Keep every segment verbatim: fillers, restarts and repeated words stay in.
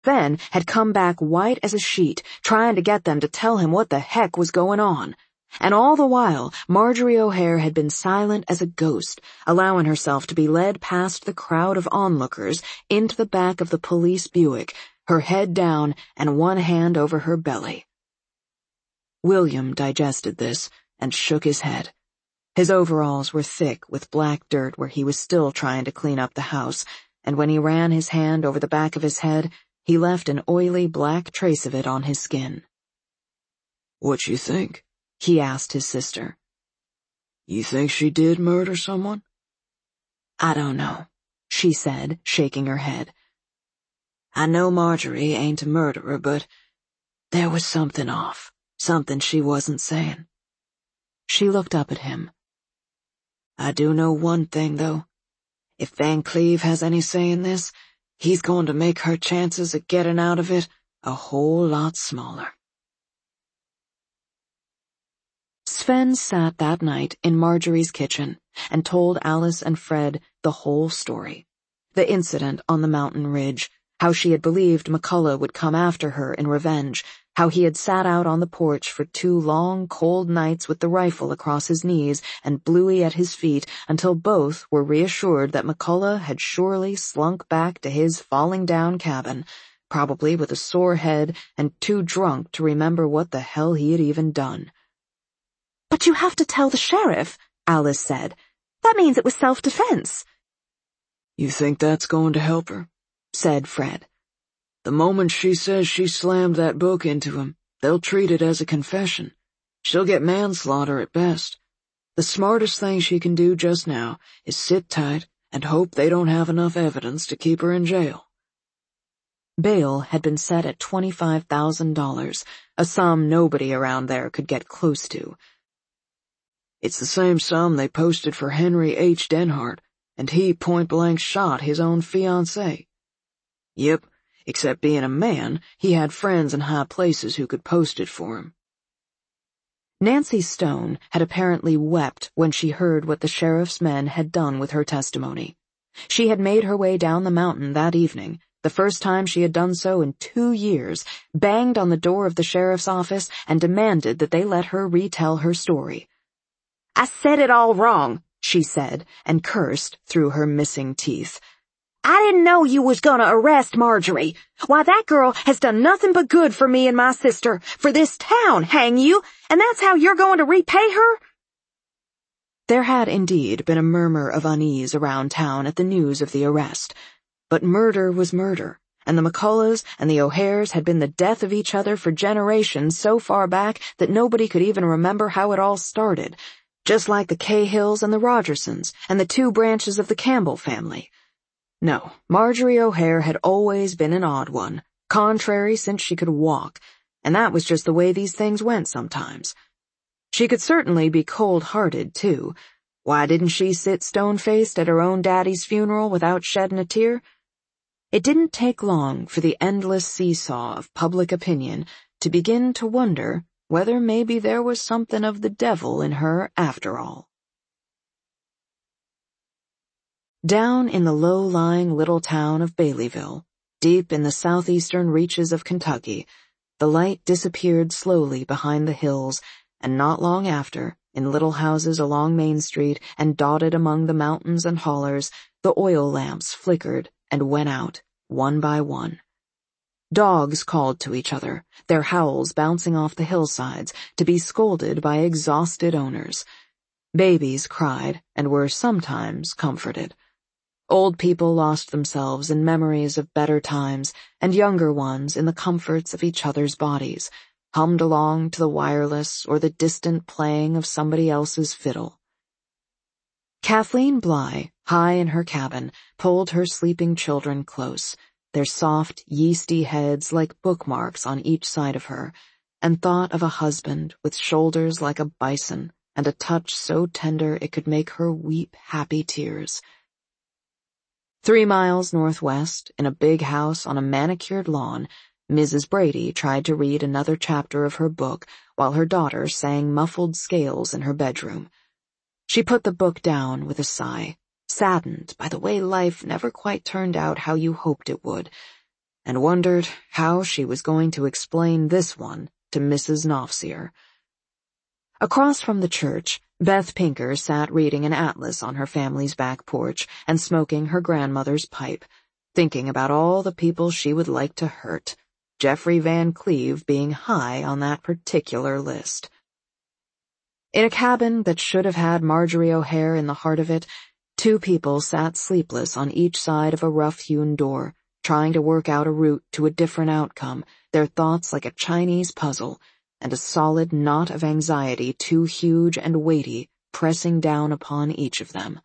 Sven had come back white as a sheet, trying to get them to tell him what the heck was going on. And all the while, Marjorie O'Hare had been silent as a ghost, allowing herself to be led past the crowd of onlookers into the back of the police Buick, her head down and one hand over her belly. William digested this and shook his head. His overalls were thick with black dirt where he was still trying to clean up the house, and when he ran his hand over the back of his head, he left an oily black trace of it on his skin. "What you think?" he asked his sister. "You think she did murder someone?" "I don't know," she said, shaking her head. "I know Marjorie ain't a murderer, but there was something off, something she wasn't saying." She looked up at him. "I do know one thing, though. If Van Cleve has any say in this, he's going to make her chances of getting out of it a whole lot smaller." Sven sat that night in Marjorie's kitchen and told Alice and Fred the whole story. The incident on the mountain ridge, how she had believed McCullough would come after her in revenge, how he had sat out on the porch for two long, cold nights with the rifle across his knees and Bluey at his feet until both were reassured that McCullough had surely slunk back to his falling-down cabin, probably with a sore head and too drunk to remember what the hell he had even done. "But you have to tell the sheriff," Alice said. "That means it was self-defense." "You think that's going to help her?" said Fred. "The moment she says she slammed that book into him, they'll treat it as a confession. She'll get manslaughter at best. The smartest thing she can do just now is sit tight and hope they don't have enough evidence to keep her in jail." Bail had been set at twenty-five thousand dollars, a sum nobody around there could get close to. "It's the same sum they posted for Henry H. Denhart, and he point-blank shot his own fiancée." "Yep, except being a man, he had friends in high places who could post it for him." Nancy Stone had apparently wept when she heard what the sheriff's men had done with her testimony. She had made her way down the mountain that evening, the first time she had done so in two years, banged on the door of the sheriff's office and demanded that they let her retell her story. "I said it all wrong," she said, and cursed through her missing teeth. "I didn't know you was gonna arrest Marjorie. Why, that girl has done nothing but good for me and my sister, for this town, hang you, and that's how you're going to repay her?" There had indeed been a murmur of unease around town at the news of the arrest. But murder was murder, and the McCulloughs and the O'Hares had been the death of each other for generations so far back that nobody could even remember how it all started, just like the Cahills and the Rogersons and the two branches of the Campbell family. No, Marjorie O'Hare had always been an odd one, contrary since she could walk, and that was just the way these things went sometimes. She could certainly be cold-hearted, too. Why didn't she sit stone-faced at her own daddy's funeral without shedding a tear? It didn't take long for the endless seesaw of public opinion to begin to wonder whether maybe there was something of the devil in her after all. Down in the low-lying little town of Baileyville, deep in the southeastern reaches of Kentucky, the light disappeared slowly behind the hills, and not long after, in little houses along Main Street and dotted among the mountains and hollers, the oil lamps flickered and went out, one by one. Dogs called to each other, their howls bouncing off the hillsides, to be scolded by exhausted owners. Babies cried and were sometimes comforted. Old people lost themselves in memories of better times, and younger ones in the comforts of each other's bodies, hummed along to the wireless or the distant playing of somebody else's fiddle. Kathleen Bly, high in her cabin, pulled her sleeping children close, their soft, yeasty heads like bookmarks on each side of her, and thought of a husband with shoulders like a bison and a touch so tender it could make her weep happy tears. Three miles northwest, in a big house on a manicured lawn, Missus Brady tried to read another chapter of her book while her daughter sang muffled scales in her bedroom. She put the book down with a sigh, saddened by the way life never quite turned out how you hoped it would. and wondered how she was going to explain this one to Missus Knopfseer. Across from the church, Beth Pinker sat reading an atlas on her family's back porch and smoking her grandmother's pipe, thinking about all the people she would like to hurt, Jeffrey Van Cleve being high on that particular list. In a cabin that should have had Marjorie O'Hare in the heart of it, two people sat sleepless on each side of a rough-hewn door, trying to work out a route to a different outcome, their thoughts like a Chinese puzzle, and a solid knot of anxiety too huge and weighty pressing down upon each of them.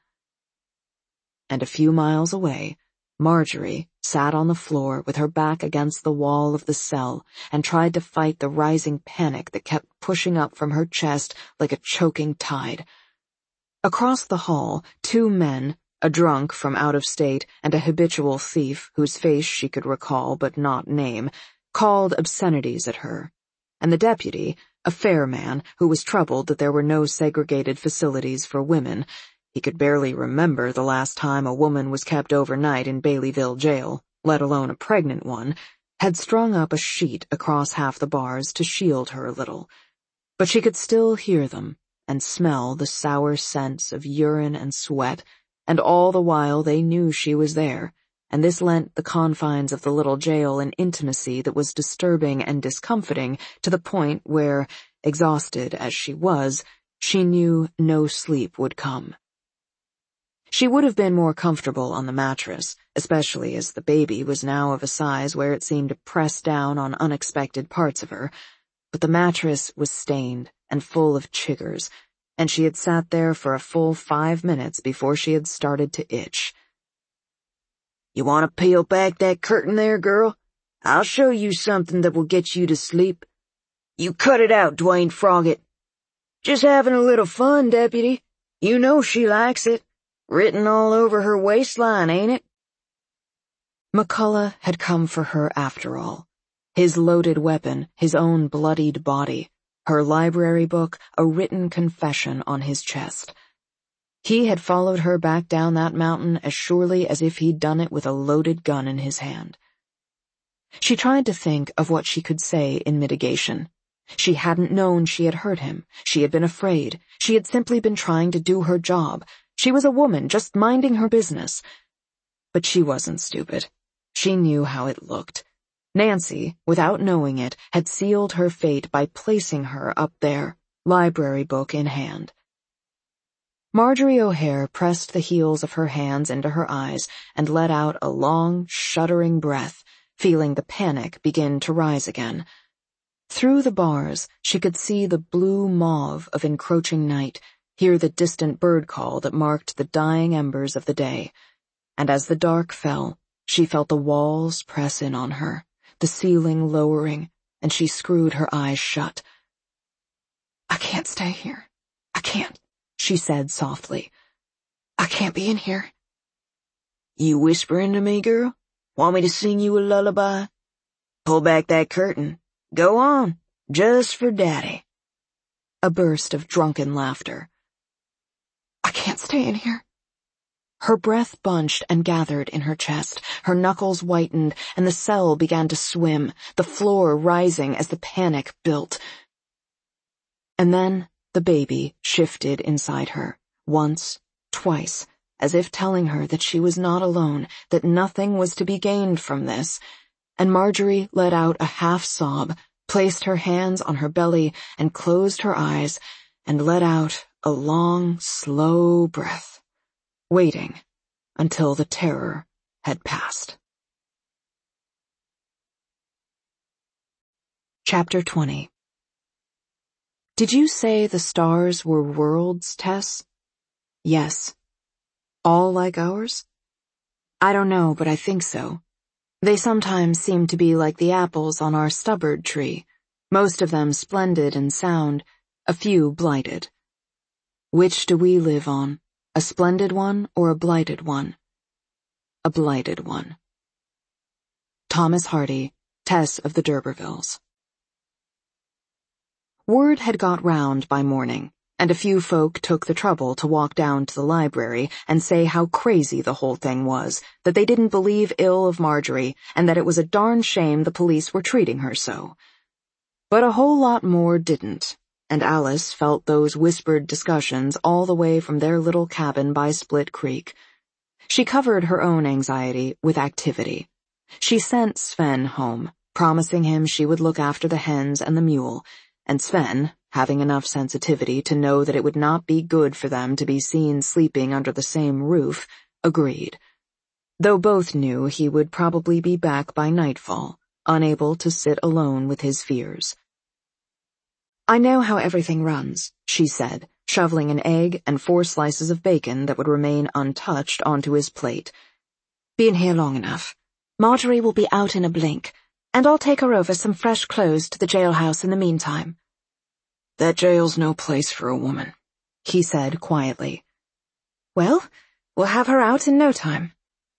And a few miles away, Marjorie sat on the floor with her back against the wall of the cell and tried to fight the rising panic that kept pushing up from her chest like a choking tide. Across the hall, two men, a drunk from out of state and a habitual thief whose face she could recall but not name, called obscenities at her, and the deputy, a fair man who was troubled that there were no segregated facilities for women. He could barely remember the last time a woman was kept overnight in Baileyville jail, let alone a pregnant one, had strung up a sheet across half the bars to shield her a little. But she could still hear them and smell the sour scents of urine and sweat, and all the while they knew she was there, and this lent the confines of the little jail an intimacy that was disturbing and discomfiting to the point where, exhausted as she was, she knew no sleep would come. She would have been more comfortable on the mattress, especially as the baby was now of a size where it seemed to press down on unexpected parts of her, but the mattress was stained and full of chiggers, and she had sat there for a full five minutes before she had started to itch. You want to peel back that curtain there, girl? I'll show you something that will get you to sleep. You cut it out, Dwayne Froggett. Just having a little fun, deputy. You know she likes it. Written all over her waistline, ain't it? McCullough had come for her after all. His loaded weapon, his own bloodied body, her library book, a written confession on his chest. He had followed her back down that mountain as surely as if he'd done it with a loaded gun in his hand. She tried to think of what she could say in mitigation. She hadn't known she had hurt him. She had been afraid. She had simply been trying to do her job. She was a woman, just minding her business. But she wasn't stupid. She knew how it looked. Nancy, without knowing it, had sealed her fate by placing her up there, library book in hand. Marjorie O'Hare pressed the heels of her hands into her eyes and let out a long, shuddering breath, feeling the panic begin to rise again. Through the bars, she could see the blue mauve of encroaching night, hear the distant bird call that marked the dying embers of the day. And as the dark fell, she felt the walls press in on her, the ceiling lowering, and she screwed her eyes shut. I can't stay here. I can't, she said softly. I can't be in here. You whispering to me, girl? Want me to sing you a lullaby? Pull back that curtain. Go on, just for Daddy. A burst of drunken laughter. I can't stay in here. Her breath bunched and gathered in her chest, her knuckles whitened, and the cell began to swim, the floor rising as the panic built. And then the baby shifted inside her, once, twice, as if telling her that she was not alone, that nothing was to be gained from this, and Marjorie let out a half-sob, placed her hands on her belly, and closed her eyes, and let out a long, slow breath, waiting until the terror had passed. Chapter twenty. Did you say the stars were worlds, Tess? Yes. All like ours? I don't know, but I think so. They sometimes seem to be like the apples on our stubbard tree, most of them splendid and sound, a few blighted. Which do we live on, a splendid one or a blighted one? A blighted one. Thomas Hardy, Tess of the D'Urbervilles. Word had got round by morning. and a few folk took the trouble to walk down to the library and say how crazy the whole thing was, that they didn't believe ill of Marjorie, and that it was a darn shame the police were treating her so. But a whole lot more didn't, and Alice felt those whispered discussions all the way from their little cabin by Split Creek. She covered her own anxiety with activity. She sent Sven home, promising him she would look after the hens and the mule, and Sven, having enough sensitivity to know that it would not be good for them to be seen sleeping under the same roof, agreed, though both knew he would probably be back by nightfall, unable to sit alone with his fears. "I know how everything runs," she said, shoveling an egg and four slices of bacon that would remain untouched onto his plate. "Been here long enough. Marjorie will be out in a blink, and I'll take her over some fresh clothes to the jailhouse in the meantime." "That jail's no place for a woman," he said quietly. "Well, we'll have her out in no time."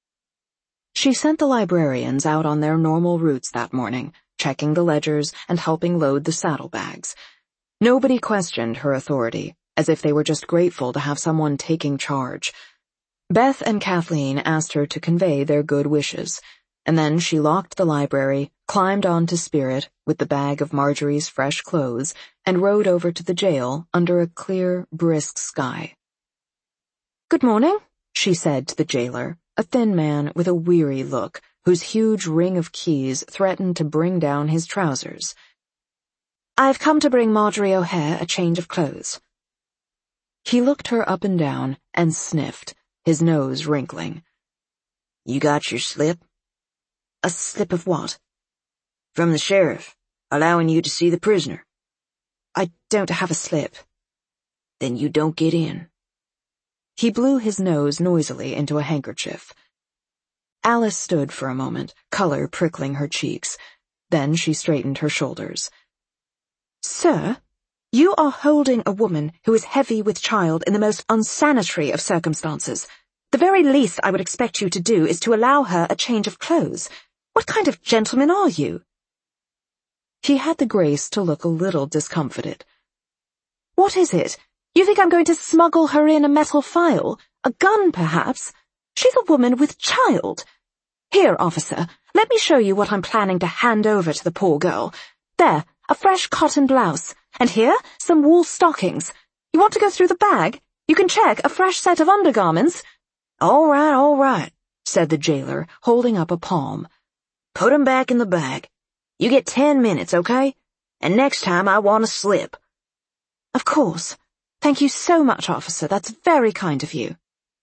She sent the librarians out on their normal routes that morning, checking the ledgers and helping load the saddlebags. Nobody questioned her authority, as if they were just grateful to have someone taking charge. Beth and Kathleen asked her to convey their good wishes, and then she locked the library, climbed onto Spirit with the bag of Marjorie's fresh clothes, and rode over to the jail under a clear, brisk sky. "Good morning," she said to the jailer, a thin man with a weary look, whose huge ring of keys threatened to bring down his trousers. "I've come to bring Marjorie O'Hare a change of clothes." He looked her up and down and sniffed, his nose wrinkling. "You got your slip?" "A slip of what?" "From the sheriff, allowing you to see the prisoner." "I don't have a slip." "Then you don't get in." He blew his nose noisily into a handkerchief. Alice stood for a moment, color prickling her cheeks. Then she straightened her shoulders. "Sir, you are holding a woman who is heavy with child in the most unsanitary of circumstances. The very least I would expect you to do is to allow her a change of clothes. What kind of gentleman are you?" He had the grace to look a little discomfited. "What is it? You think I'm going to smuggle her in a metal file? A gun, perhaps? She's a woman with child. Here, officer, let me show you what I'm planning to hand over to the poor girl. There, a fresh cotton blouse. And here, some wool stockings. You want to go through the bag? You can check a fresh set of undergarments." "All right, all right," said the jailer, holding up a palm. "Put 'em back in the bag. You get ten minutes, okay? And next time I want a slip." "Of course. Thank you so much, officer. That's very kind of you."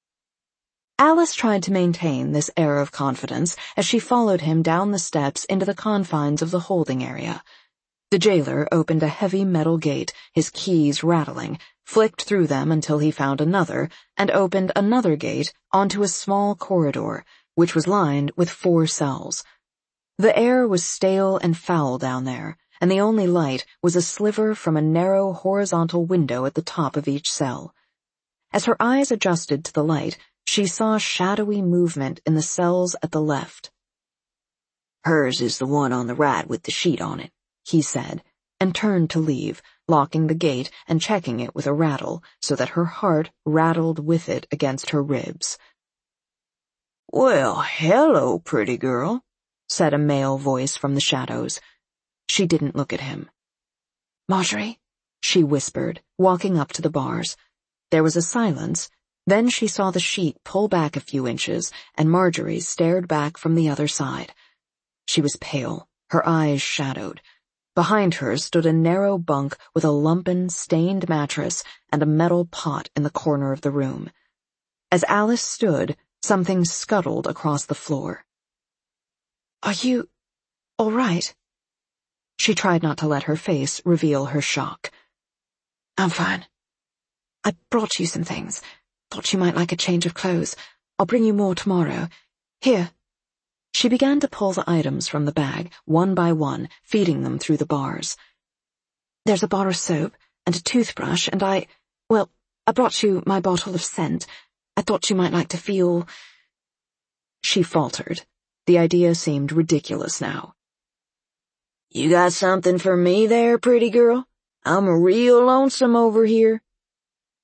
Alice tried to maintain this air of confidence as she followed him down the steps into the confines of the holding area. The jailer opened a heavy metal gate, his keys rattling, flicked through them until he found another, and opened another gate onto a small corridor, which was lined with four cells. The air was stale and foul down there, and the only light was a sliver from a narrow horizontal window at the top of each cell. As her eyes adjusted to the light, she saw shadowy movement in the cells at the left. "Hers is the one on the right with the sheet on it," he said, and turned to leave, locking the gate and checking it with a rattle so that her heart rattled with it against her ribs. "Well, hello, pretty girl," said a male voice from the shadows. She didn't look at him. "Marjorie," she whispered, walking up to the bars. There was a silence. Then she saw the sheet pull back a few inches, and Marjorie stared back from the other side. She was pale, her eyes shadowed. Behind her stood a narrow bunk with a lumpen, stained mattress and a metal pot in the corner of the room. As Alice stood, something scuttled across the floor. "Are you all right?" She tried not to let her face reveal her shock. "I'm fine. I brought you some things. Thought you might like a change of clothes. I'll bring you more tomorrow. Here." She began to pull the items from the bag, one by one, feeding them through the bars. "There's a bar of soap and a toothbrush, and I, well, I brought you my bottle of scent. I thought you might like to feel—" She faltered. The idea seemed ridiculous now. "You got something for me there, pretty girl? I'm real lonesome over here."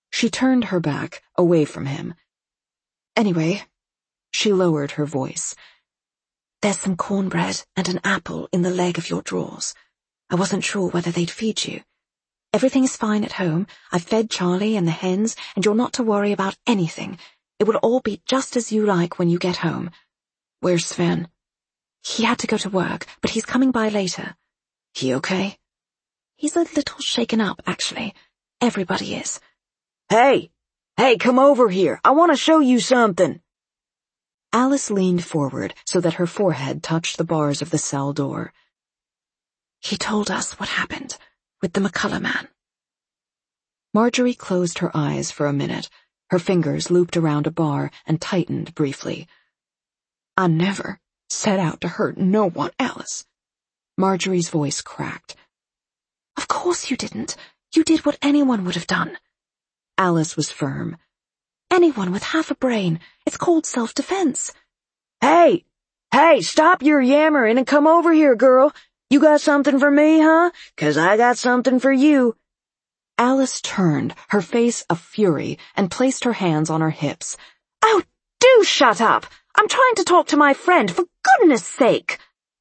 She turned her back, away from him. Anyway, she lowered her voice. There's some cornbread and an apple in the leg of your drawers. I wasn't sure whether they'd feed you. Everything's fine at home. I've fed Charlie and the hens, and you're not to worry about anything. It will all be just as you like when you get home. Where's Sven? He had to go to work, but he's coming by later. He okay? He's a little shaken up, actually. Everybody is. Hey! Hey, come over here. I want to show you something. Alice leaned forward so that her forehead touched the bars of the cell door. He told us what happened with the McCullough man. Marjorie closed her eyes for a minute. Her fingers looped around a bar and tightened briefly. I never set out to hurt no one, Alice. Marjorie's voice cracked. Of course you didn't. You did what anyone would have done. Alice was firm. Anyone with half a brain. It's called self-defense. Hey! Hey, stop your yammering and come over here, girl. You got something for me, huh? 'Cause I got something for you. Alice turned, her face a fury, and placed her hands on her hips. Oh, do shut up! I'm trying to talk to my friend, for goodness sake!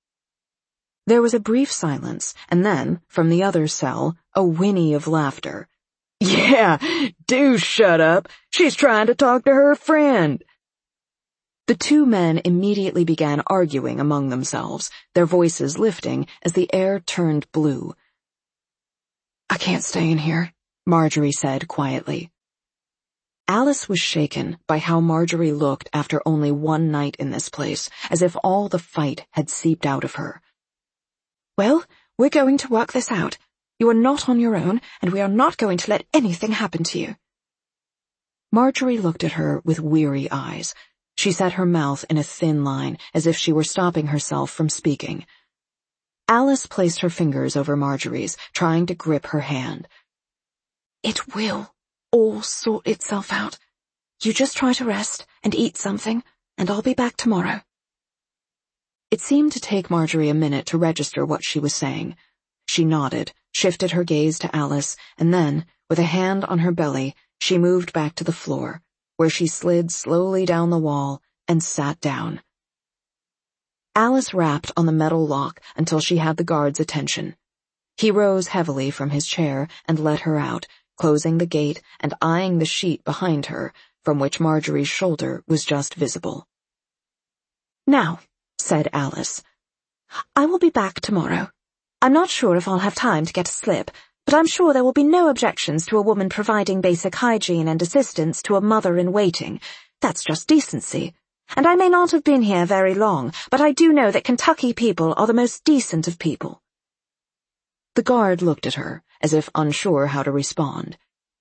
There was a brief silence, and then, from the other cell, a whinny of laughter. Yeah, do shut up. She's trying to talk to her friend. The two men immediately began arguing among themselves, their voices lifting as the air turned blue. I can't stay in here, Marjorie said quietly. Alice was shaken by how Marjorie looked after only one night in this place, as if all the fight had seeped out of her. Well, we're going to work this out. You are not on your own, and we are not going to let anything happen to you. Marjorie looked at her with weary eyes. She set her mouth in a thin line, as if she were stopping herself from speaking. Alice placed her fingers over Marjorie's, trying to grip her hand. It will all sort itself out. You just try to rest and eat something, and I'll be back tomorrow. It seemed to take Marjorie a minute to register what she was saying. She nodded, shifted her gaze to Alice, and then, with a hand on her belly, she moved back to the floor, where she slid slowly down the wall and sat down. Alice rapped on the metal lock until she had the guard's attention. He rose heavily from his chair and let her out, closing the gate and eyeing the sheet behind her, from which Marjorie's shoulder was just visible. Now, said Alice, I will be back tomorrow. I'm not sure if I'll have time to get a slip, but I'm sure there will be no objections to a woman providing basic hygiene and assistance to a mother-in-waiting. That's just decency. And I may not have been here very long, but I do know that Kentucky people are the most decent of people. The guard looked at her, as if unsure how to respond.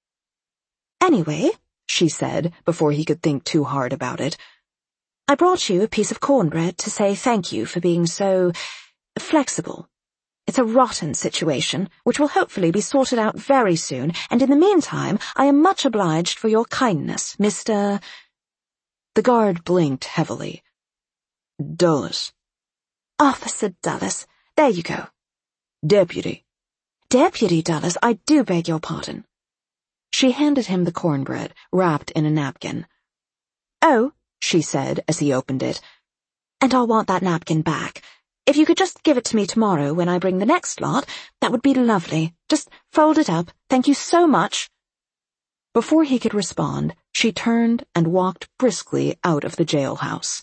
Anyway, she said, before he could think too hard about it, I brought you a piece of cornbread to say thank you for being so flexible. It's a rotten situation, which will hopefully be sorted out very soon, and in the meantime, I am much obliged for your kindness, Mister The guard blinked heavily. Dulles. Officer Dulles. There you go. Deputy. Deputy Dulles, I do beg your pardon. She handed him the cornbread, wrapped in a napkin. Oh, she said as he opened it, and I'll want that napkin back. If you could just give it to me tomorrow when I bring the next lot, that would be lovely. Just fold it up. Thank you so much. Before he could respond, she turned and walked briskly out of the jailhouse.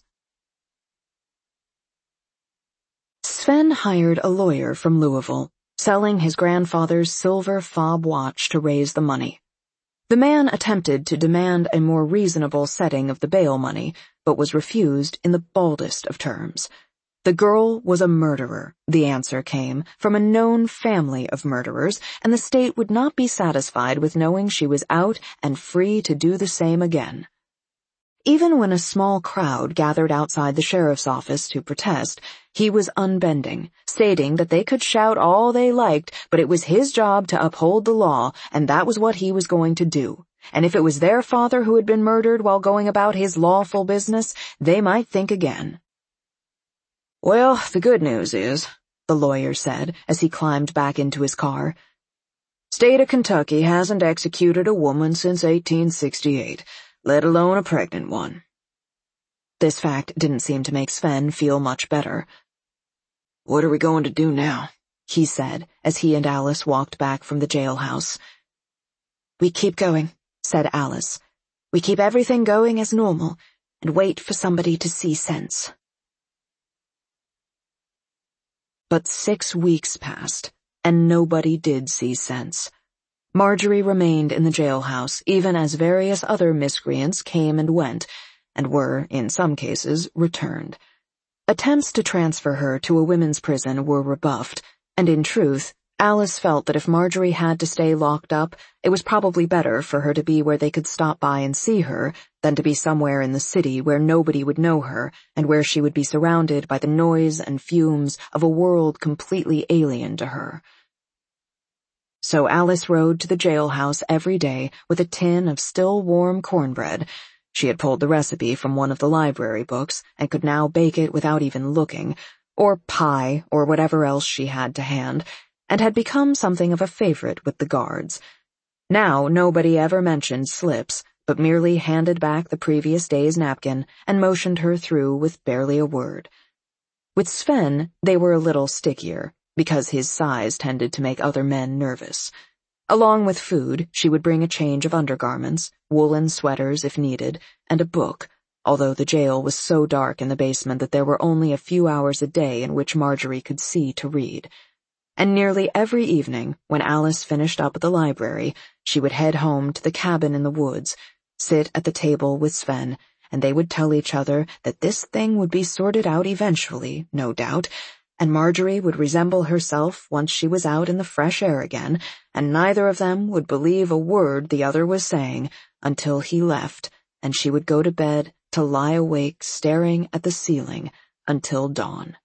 Sven hired a lawyer from Louisville, selling his grandfather's silver fob watch to raise the money. The man attempted to demand a more reasonable setting of the bail money, but was refused in the baldest of terms. The girl was a murderer, the answer came, from a known family of murderers, and the state would not be satisfied with knowing she was out and free to do the same again. Even when a small crowd gathered outside the sheriff's office to protest, he was unbending, stating that they could shout all they liked, but it was his job to uphold the law, and that was what he was going to do. And if it was their father who had been murdered while going about his lawful business, they might think again. Well, the good news is, the lawyer said as he climbed back into his car, State of Kentucky hasn't executed a woman since eighteen sixty-eight, let alone a pregnant one." This fact didn't seem to make Sven feel much better. "What are we going to do now?" he said as he and Alice walked back from the jailhouse. "We keep going," said Alice. "We keep everything going as normal and wait for somebody to see sense." But six weeks passed, and nobody did see sense. Marjorie remained in the jailhouse even as various other miscreants came and went, and were, in some cases, returned. Attempts to transfer her to a women's prison were rebuffed, and in truth, Alice felt that if Marjorie had to stay locked up, it was probably better for her to be where they could stop by and see her than to be somewhere in the city where nobody would know her and where she would be surrounded by the noise and fumes of a world completely alien to her. So Alice rode to the jailhouse every day with a tin of still warm cornbread. She had pulled the recipe from one of the library books and could now bake it without even looking, or pie or whatever else she had to hand, and had become something of a favorite with the guards. Now nobody ever mentioned slips, but merely handed back the previous day's napkin and motioned her through with barely a word. With Sven, they were a little stickier, because his size tended to make other men nervous. Along with food, she would bring a change of undergarments, woolen sweaters if needed, and a book, although the jail was so dark in the basement that there were only a few hours a day in which Marjorie could see to read. And nearly every evening, when Alice finished up at the library, she would head home to the cabin in the woods, sit at the table with Sven, and they would tell each other that this thing would be sorted out eventually, no doubt, and Marjorie would resemble herself once she was out in the fresh air again, and neither of them would believe a word the other was saying until he left, and she would go to bed to lie awake staring at the ceiling until dawn.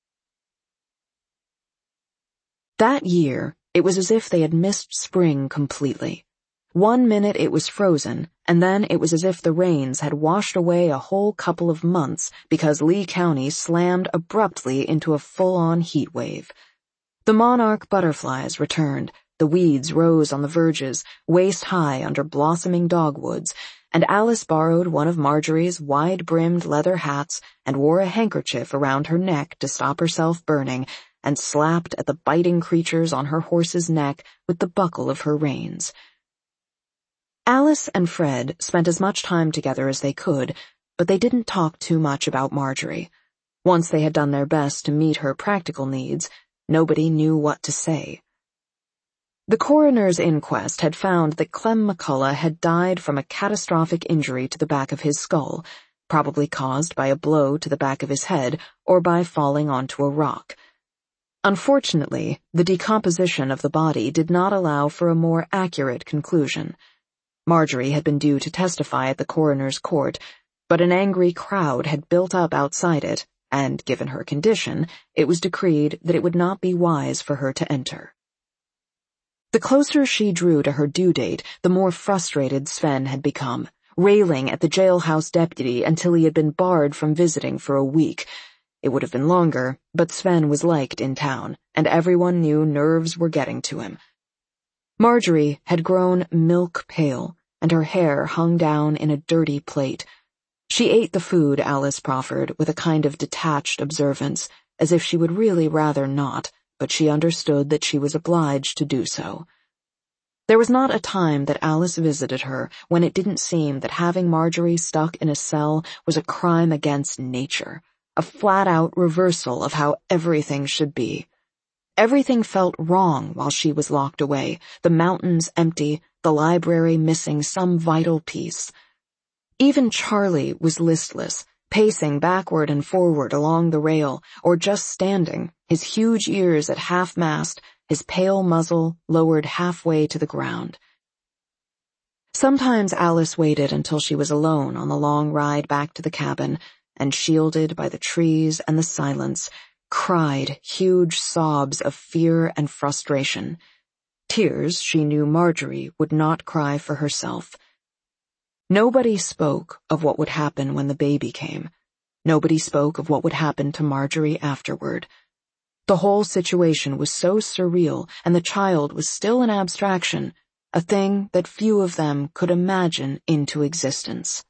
That year, it was as if they had missed spring completely. One minute it was frozen, and then it was as if the rains had washed away a whole couple of months because Lee County slammed abruptly into a full-on heat wave. The monarch butterflies returned, the weeds rose on the verges, waist-high under blossoming dogwoods, and Alice borrowed one of Marjorie's wide-brimmed leather hats and wore a handkerchief around her neck to stop herself burning, and slapped at the biting creatures on her horse's neck with the buckle of her reins. Alice and Fred spent as much time together as they could, but they didn't talk too much about Marjorie. Once they had done their best to meet her practical needs, nobody knew what to say. The coroner's inquest had found that Clem McCullough had died from a catastrophic injury to the back of his skull, probably caused by a blow to the back of his head or by falling onto a rock. Unfortunately, the decomposition of the body did not allow for a more accurate conclusion. Marjorie had been due to testify at the coroner's court, but an angry crowd had built up outside it, and, given her condition, it was decreed that it would not be wise for her to enter. The closer she drew to her due date, the more frustrated Sven had become, railing at the jailhouse deputy until he had been barred from visiting for a week. It would have been longer, but Sven was liked in town, and everyone knew nerves were getting to him. Marjorie had grown milk pale, and her hair hung down in a dirty plate. She ate the food Alice proffered with a kind of detached observance, as if she would really rather not, but she understood that she was obliged to do so. There was not a time that Alice visited her when it didn't seem that having Marjorie stuck in a cell was a crime against nature, a flat-out reversal of how everything should be. Everything felt wrong while she was locked away, the mountains empty, the library missing some vital piece. Even Charlie was listless, pacing backward and forward along the rail, or just standing, his huge ears at half-mast, his pale muzzle lowered halfway to the ground. Sometimes Alice waited until she was alone on the long ride back to the cabin, and shielded by the trees and the silence, cried huge sobs of fear and frustration. Tears she knew Marjorie would not cry for herself. Nobody spoke of what would happen when the baby came. Nobody spoke of what would happen to Marjorie afterward. The whole situation was so surreal, and the child was still an abstraction, a thing that few of them could imagine into existence.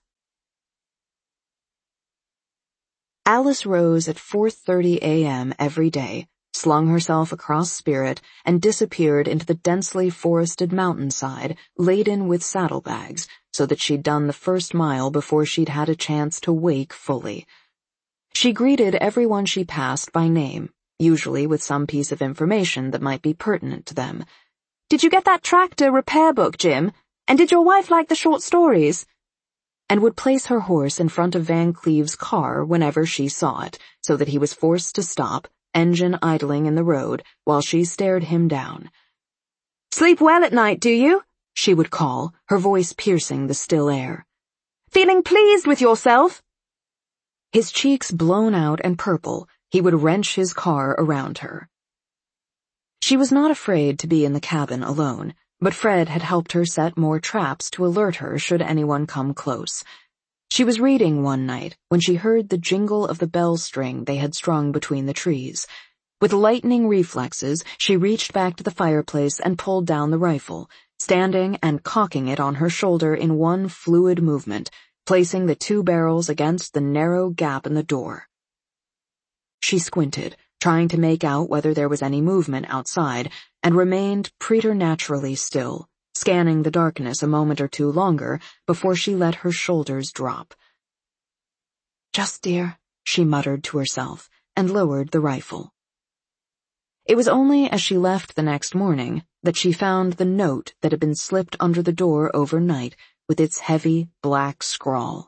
Alice rose at four thirty a m every day, slung herself across Spirit, and disappeared into the densely forested mountainside, laden with saddlebags, so that she'd done the first mile before she'd had a chance to wake fully. She greeted everyone she passed by name, usually with some piece of information that might be pertinent to them. "Did you get that tractor repair book, Jim? And did your wife like the short stories?" And would place her horse in front of Van Cleve's car whenever she saw it, so that he was forced to stop, engine idling in the road, while she stared him down. "Sleep well at night, do you?" she would call, her voice piercing the still air. "Feeling pleased with yourself?" His cheeks blown out and purple, he would wrench his car around her. She was not afraid to be in the cabin alone, but Fred had helped her set more traps to alert her should anyone come close. She was reading one night when she heard the jingle of the bell string they had strung between the trees. With lightning reflexes, she reached back to the fireplace and pulled down the rifle, standing and cocking it on her shoulder in one fluid movement, placing the two barrels against the narrow gap in the door. She squinted, trying to make out whether there was any movement outside, and remained preternaturally still, scanning the darkness a moment or two longer before she let her shoulders drop. "Just dear," she muttered to herself, and lowered the rifle. It was only as she left the next morning that she found the note that had been slipped under the door overnight with its heavy black scrawl.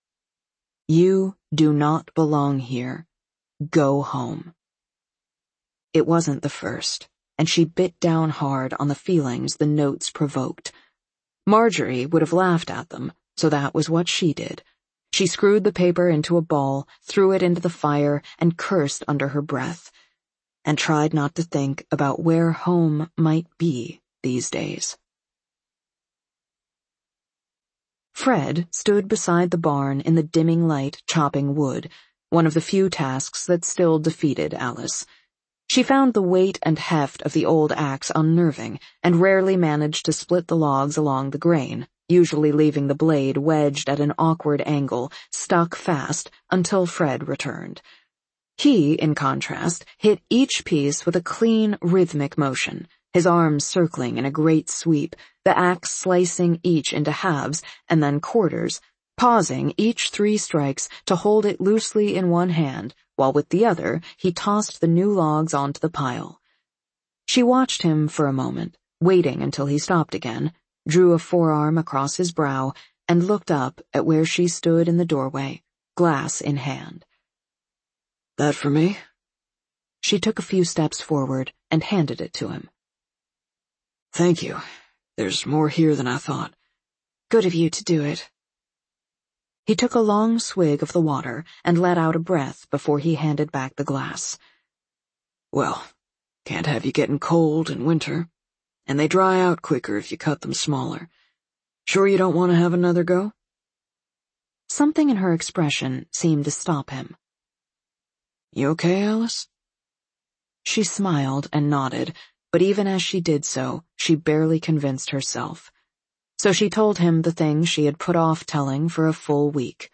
"You do not belong here. Go home." It wasn't the first, and she bit down hard on the feelings the notes provoked. Marjorie would have laughed at them, so that was what she did. She screwed the paper into a ball, threw it into the fire, and cursed under her breath, and tried not to think about where home might be these days. Fred stood beside the barn in the dimming light chopping wood, one of the few tasks that still defeated Alice. She found the weight and heft of the old axe unnerving, and rarely managed to split the logs along the grain, usually leaving the blade wedged at an awkward angle, stuck fast, until Fred returned. He, in contrast, hit each piece with a clean, rhythmic motion, his arms circling in a great sweep, the axe slicing each into halves and then quarters, pausing each three strikes to hold it loosely in one hand, while with the other he tossed the new logs onto the pile. She watched him for a moment, waiting until he stopped again, drew a forearm across his brow, and looked up at where she stood in the doorway, glass in hand. "That for me?" She took a few steps forward and handed it to him. "Thank you. There's more here than I thought." "Good of you to do it." He took a long swig of the water and let out a breath before he handed back the glass. "Well, can't have you getting cold in winter, and they dry out quicker if you cut them smaller. Sure you don't want to have another go?" Something in her expression seemed to stop him. "You okay, Alice?" She smiled and nodded, but even as she did so, she barely convinced herself. So she told him the thing she had put off telling for a full week.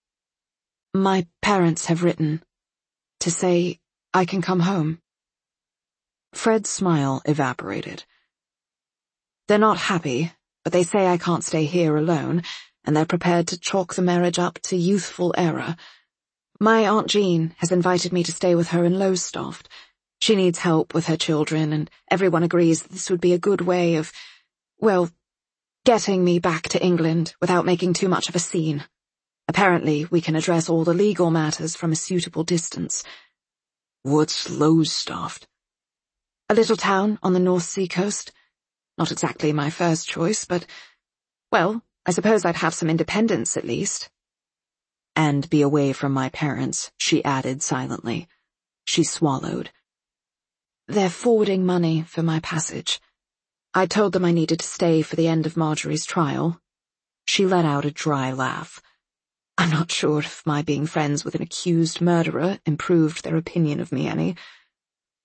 "My parents have written to say I can come home." Fred's smile evaporated. "They're not happy, but they say I can't stay here alone, and they're prepared to chalk the marriage up to youthful error. My Aunt Jean has invited me to stay with her in Lowestoft. She needs help with her children, and everyone agrees that this would be a good way of, well, getting me back to England without making too much of a scene. Apparently, we can address all the legal matters from a suitable distance." "What's Lowestoft?" "A little town on the North Sea coast. Not exactly my first choice, but, well, I suppose I'd have some independence at least." "And be away from my parents," she added silently. She swallowed. "They're forwarding money for my passage. I told them I needed to stay for the end of Marjorie's trial." She let out a dry laugh. "I'm not sure if my being friends with an accused murderer improved their opinion of me any.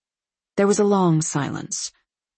There was a long silence.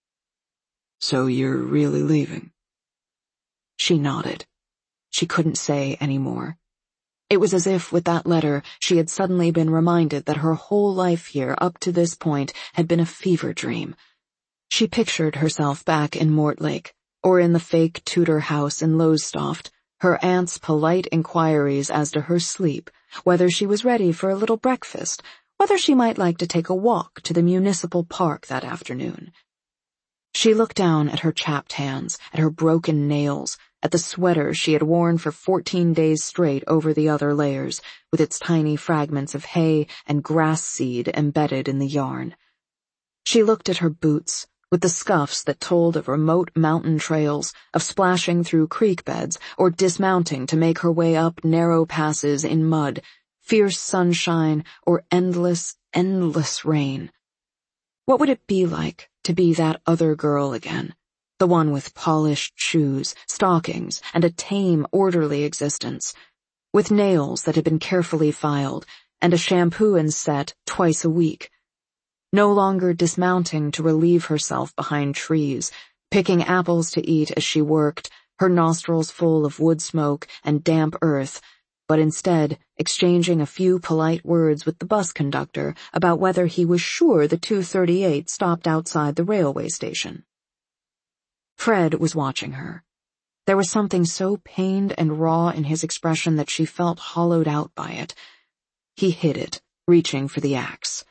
So you're really leaving? She nodded. She couldn't say any more. It was as if, with that letter, she had suddenly been reminded that her whole life here, up to this point, had been a fever dream. She pictured herself back in Mortlake, or in the fake Tudor house in Lowestoft, her aunt's polite inquiries as to her sleep, whether she was ready for a little breakfast, whether she might like to take a walk to the municipal park that afternoon. She looked down at her chapped hands, at her broken nails, at the sweater she had worn for fourteen days straight over the other layers, with its tiny fragments of hay and grass seed embedded in the yarn. She looked at her boots, with the scuffs that told of remote mountain trails, of splashing through creek beds, or dismounting to make her way up narrow passes in mud, fierce sunshine, or endless, endless rain. What would it be like to be that other girl again, the one with polished shoes, stockings, and a tame, orderly existence, with nails that had been carefully filed, and a shampoo and set twice a week, no longer dismounting to relieve herself behind trees, picking apples to eat as she worked, her nostrils full of wood smoke and damp earth, but instead exchanging a few polite words with the bus conductor about whether he was sure the two thirty-eight stopped outside the railway station. Fred was watching her. There was something so pained and raw in his expression that she felt hollowed out by it. He hid it, reaching for the axe.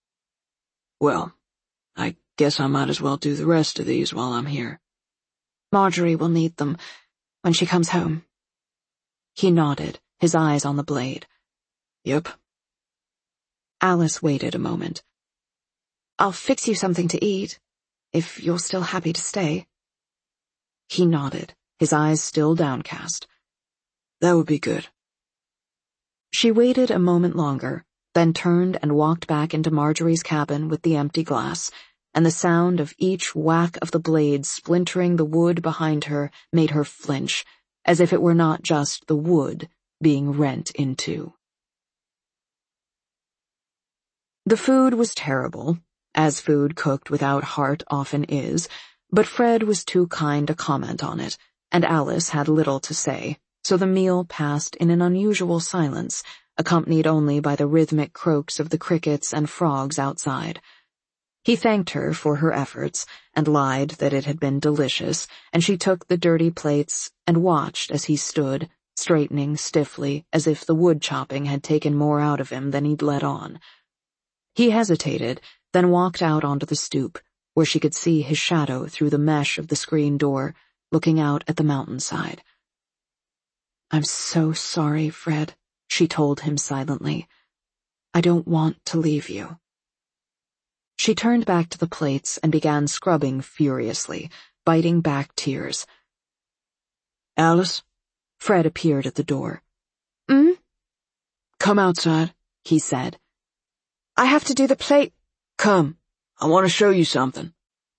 Well, I guess I might as well do the rest of these while I'm here. Marjorie will need them when she comes home. He nodded, his eyes on the blade. Yep. Alice waited a moment. I'll fix you something to eat, if you're still happy to stay. He nodded, his eyes still downcast. That would be good. She waited a moment longer, then turned and walked back into Marjorie's cabin with the empty glass, and the sound of each whack of the blade splintering the wood behind her made her flinch, as if it were not just the wood being rent in two. The food was terrible, as food cooked without heart often is, but Fred was too kind to comment on it, and Alice had little to say, so the meal passed in an unusual silence, accompanied only by the rhythmic croaks of the crickets and frogs outside. He thanked her for her efforts, and lied that it had been delicious, and she took the dirty plates and watched as he stood, straightening stiffly as if the wood chopping had taken more out of him than he'd let on. He hesitated, then walked out onto the stoop, where she could see his shadow through the mesh of the screen door, looking out at the mountainside. I'm so sorry, Fred, she told him silently. I don't want to leave you. She turned back to the plates and began scrubbing furiously, biting back tears. Alice? Fred appeared at the door. Hmm? Come outside, he said. I have to do the plate. Come, I want to show you something.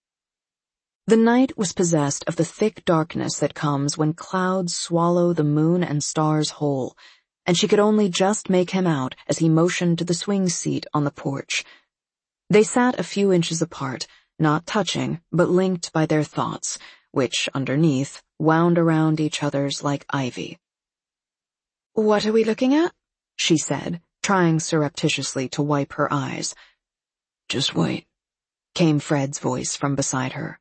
The night was possessed of the thick darkness that comes when clouds swallow the moon and stars whole, and she could only just make him out as he motioned to the swing seat on the porch. They sat a few inches apart, not touching, but linked by their thoughts, which, underneath, wound around each other's like ivy. What are we looking at? She said, trying surreptitiously to wipe her eyes. Just wait, came Fred's voice from beside her.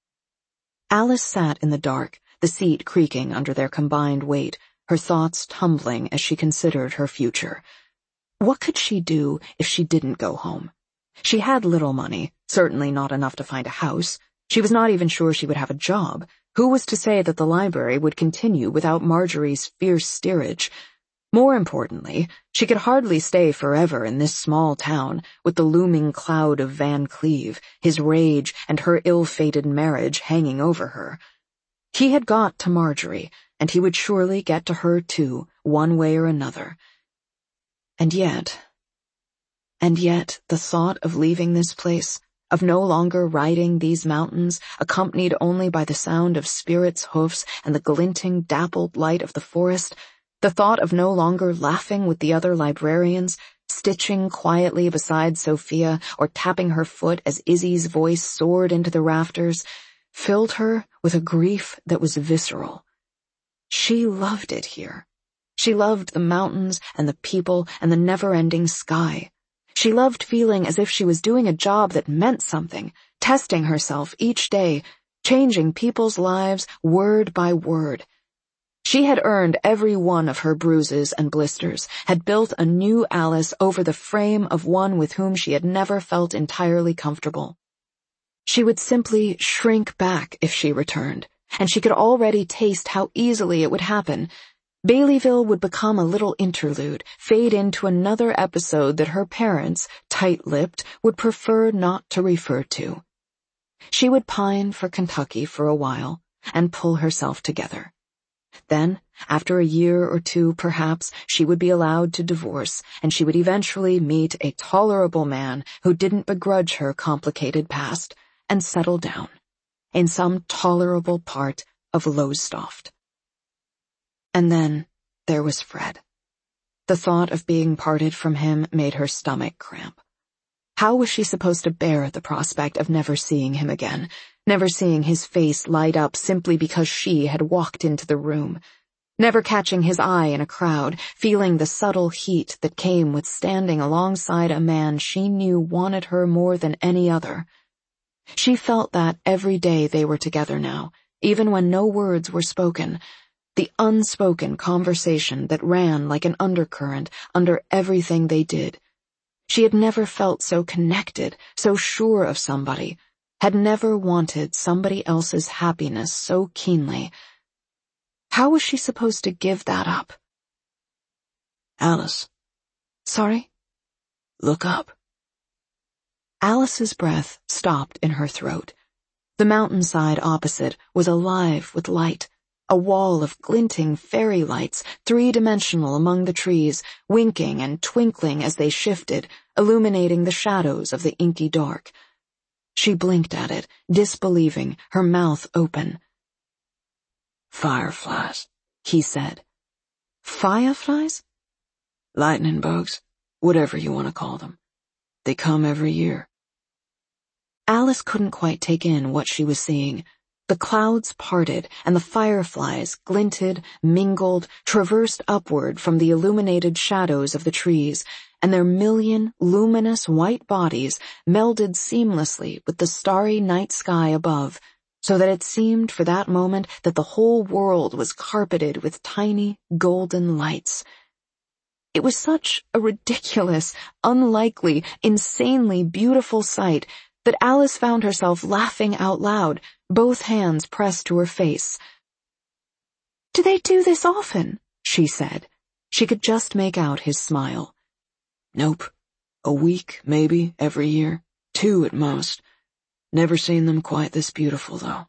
Alice sat in the dark, the seat creaking under their combined weight, her thoughts tumbling as she considered her future. What could she do if she didn't go home? She had little money, certainly not enough to find a house. She was not even sure she would have a job. Who was to say that the library would continue without Marjorie's fierce steerage? More importantly, she could hardly stay forever in this small town with the looming cloud of Van Cleve, his rage, and her ill-fated marriage hanging over her. He had got to Marjorie, and he would surely get to her too, one way or another. And yet... And yet the thought of leaving this place, of no longer riding these mountains, accompanied only by the sound of spirits' hoofs and the glinting, dappled light of the forest, the thought of no longer laughing with the other librarians, stitching quietly beside Sophia or tapping her foot as Izzy's voice soared into the rafters, filled her with a grief that was visceral. She loved it here. She loved the mountains and the people and the never-ending sky. She loved feeling as if she was doing a job that meant something, testing herself each day, changing people's lives word by word. She had earned every one of her bruises and blisters, had built a new Alice over the frame of one with whom she had never felt entirely comfortable. She would simply shrink back if she returned, and she could already taste how easily it would happen. Baileyville would become a little interlude, fade into another episode that her parents, tight-lipped, would prefer not to refer to. She would pine for Kentucky for a while, and pull herself together. Then, after a year or two perhaps, she would be allowed to divorce, and she would eventually meet a tolerable man who didn't begrudge her complicated past, and settle down in some tolerable part of Lowestoft. And then there was Fred. The thought of being parted from him made her stomach cramp. How was she supposed to bear the prospect of never seeing him again, never seeing his face light up simply because she had walked into the room, never catching his eye in a crowd, feeling the subtle heat that came with standing alongside a man she knew wanted her more than any other? She felt that every day they were together now, even when no words were spoken, the unspoken conversation that ran like an undercurrent under everything they did. She had never felt so connected, so sure of somebody, had never wanted somebody else's happiness so keenly. How was she supposed to give that up? Alice. Sorry? Look up. Alice's breath stopped in her throat. The mountainside opposite was alive with light, a wall of glinting fairy lights, three-dimensional among the trees, winking and twinkling as they shifted, illuminating the shadows of the inky dark. She blinked at it, disbelieving, her mouth open. Fireflies, he said. Fireflies? Lightning bugs, whatever you want to call them. They come every year. Alice couldn't quite take in what she was seeing. The clouds parted, and the fireflies glinted, mingled, traversed upward from the illuminated shadows of the trees, and their million, luminous white bodies melded seamlessly with the starry night sky above, so that it seemed for that moment that the whole world was carpeted with tiny, golden lights. It was such a ridiculous, unlikely, insanely beautiful sight that Alice found herself laughing out loud, both hands pressed to her face. "Do they do this often?" she said. She could just make out his smile. Nope. A week, maybe, every year. Two at most. Never seen them quite this beautiful, though.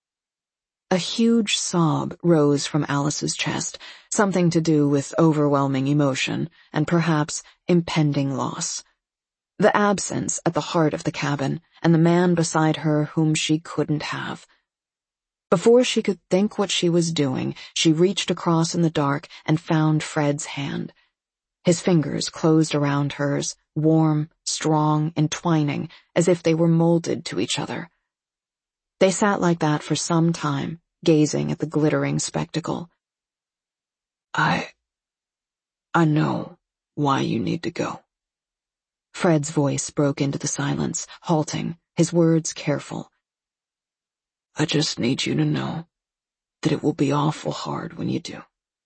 A huge sob rose from Alice's chest, something to do with overwhelming emotion and perhaps impending loss. The absence at the heart of the cabin, and the man beside her whom she couldn't have. Before she could think what she was doing, she reached across in the dark and found Fred's hand. His fingers closed around hers, warm, strong, entwining, as if they were molded to each other. They sat like that for some time, gazing at the glittering spectacle. I... I know why you need to go. Fred's voice broke into the silence, halting, his words careful. I just need you to know that it will be awful hard when you do.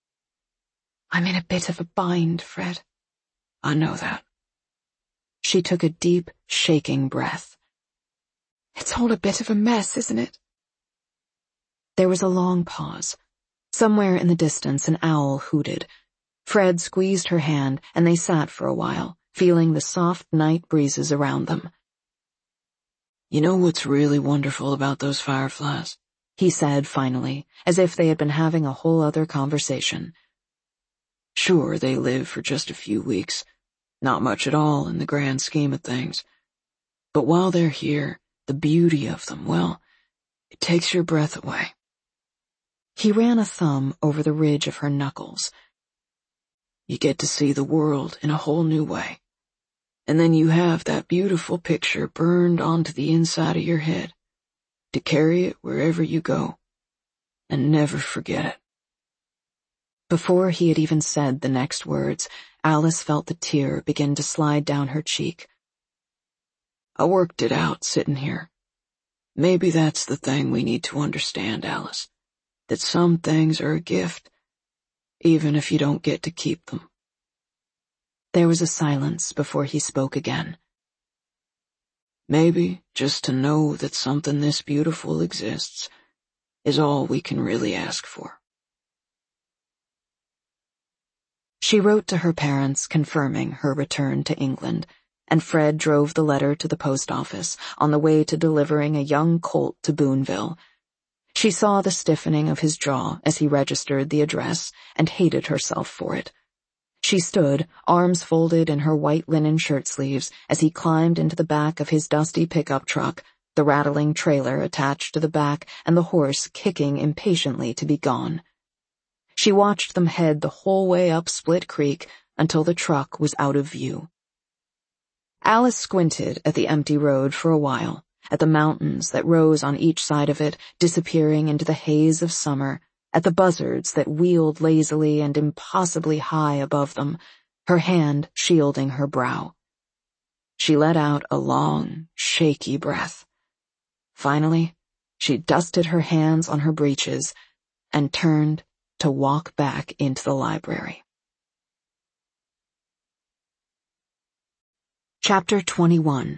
I'm in a bit of a bind, Fred. I know that. She took a deep, shaking breath. It's all a bit of a mess, isn't it? There was a long pause. Somewhere in the distance an owl hooted. Fred squeezed her hand, and they sat for a while, feeling the soft night breezes around them. You know what's really wonderful about those fireflies? He said finally, as if they had been having a whole other conversation. Sure, they live for just a few weeks. Not much at all in the grand scheme of things. But while they're here, the beauty of them, well, it takes your breath away. He ran a thumb over the ridge of her knuckles. You get to see the world in a whole new way. And then you have that beautiful picture burned onto the inside of your head, to carry it wherever you go, and never forget it." Before he had even said the next words, Alice felt the tear begin to slide down her cheek. "I worked it out sitting here. Maybe that's the thing we need to understand, Alice, that some things are a gift, even if you don't get to keep them." There was a silence before he spoke again. "Maybe just to know that something this beautiful exists is all we can really ask for." She wrote to her parents confirming her return to England, and Fred drove the letter to the post office on the way to delivering a young colt to Boonville. She saw the stiffening of his jaw as he registered the address and hated herself for it. She stood, arms folded in her white linen shirt sleeves, as he climbed into the back of his dusty pickup truck, the rattling trailer attached to the back and the horse kicking impatiently to be gone. She watched them head the whole way up Split Creek until the truck was out of view. Alice squinted at the empty road for a while, at the mountains that rose on each side of it, disappearing into the haze of summer, at the buzzards that wheeled lazily and impossibly high above them, her hand shielding her brow. She let out a long, shaky breath. Finally, she dusted her hands on her breeches and turned to walk back into the library. Chapter twenty-one.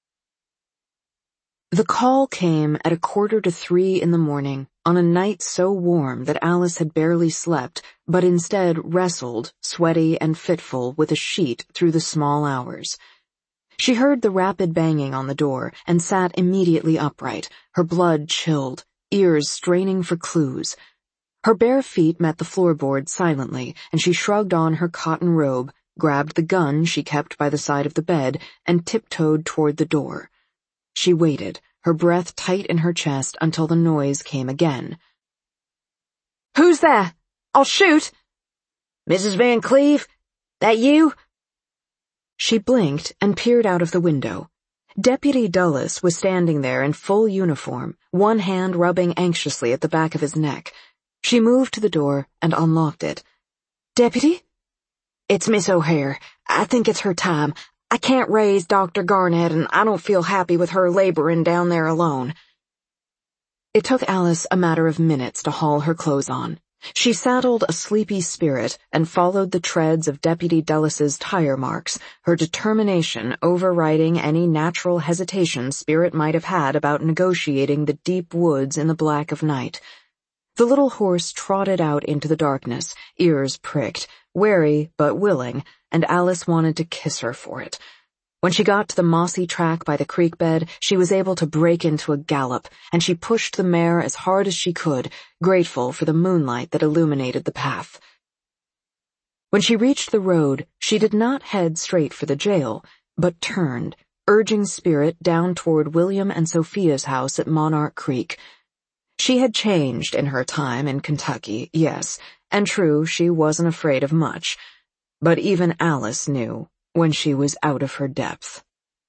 The call came at a quarter to three in the morning on a night so warm that Alice had barely slept, but instead wrestled, sweaty and fitful, with a sheet through the small hours. She heard the rapid banging on the door and sat immediately upright, her blood chilled, ears straining for clues. Her bare feet met the floorboard silently, and she shrugged on her cotton robe, grabbed the gun she kept by the side of the bed, and tiptoed toward the door. She waited, her breath tight in her chest, until the noise came again. "Who's there? I'll shoot!" "Missus Van Cleve? That you?" She blinked and peered out of the window. Deputy Dulles was standing there in full uniform, one hand rubbing anxiously at the back of his neck. She moved to the door and unlocked it. "Deputy?" "It's Miss O'Hare. I think it's her time. I can't raise Doctor Garnett, and I don't feel happy with her laboring down there alone." It took Alice a matter of minutes to haul her clothes on. She saddled a sleepy spirit and followed the treads of Deputy Dulles's tire marks, her determination overriding any natural hesitation Spirit might have had about negotiating the deep woods in the black of night. The little horse trotted out into the darkness, ears pricked, wary but willing, and Alice wanted to kiss her for it. When she got to the mossy track by the creek bed, she was able to break into a gallop, and she pushed the mare as hard as she could, grateful for the moonlight that illuminated the path. When she reached the road, she did not head straight for the jail, but turned, urging Spirit down toward William and Sophia's house at Monarch Creek. She had changed in her time in Kentucky, yes, and true, she wasn't afraid of much. But even Alice knew when she was out of her depth.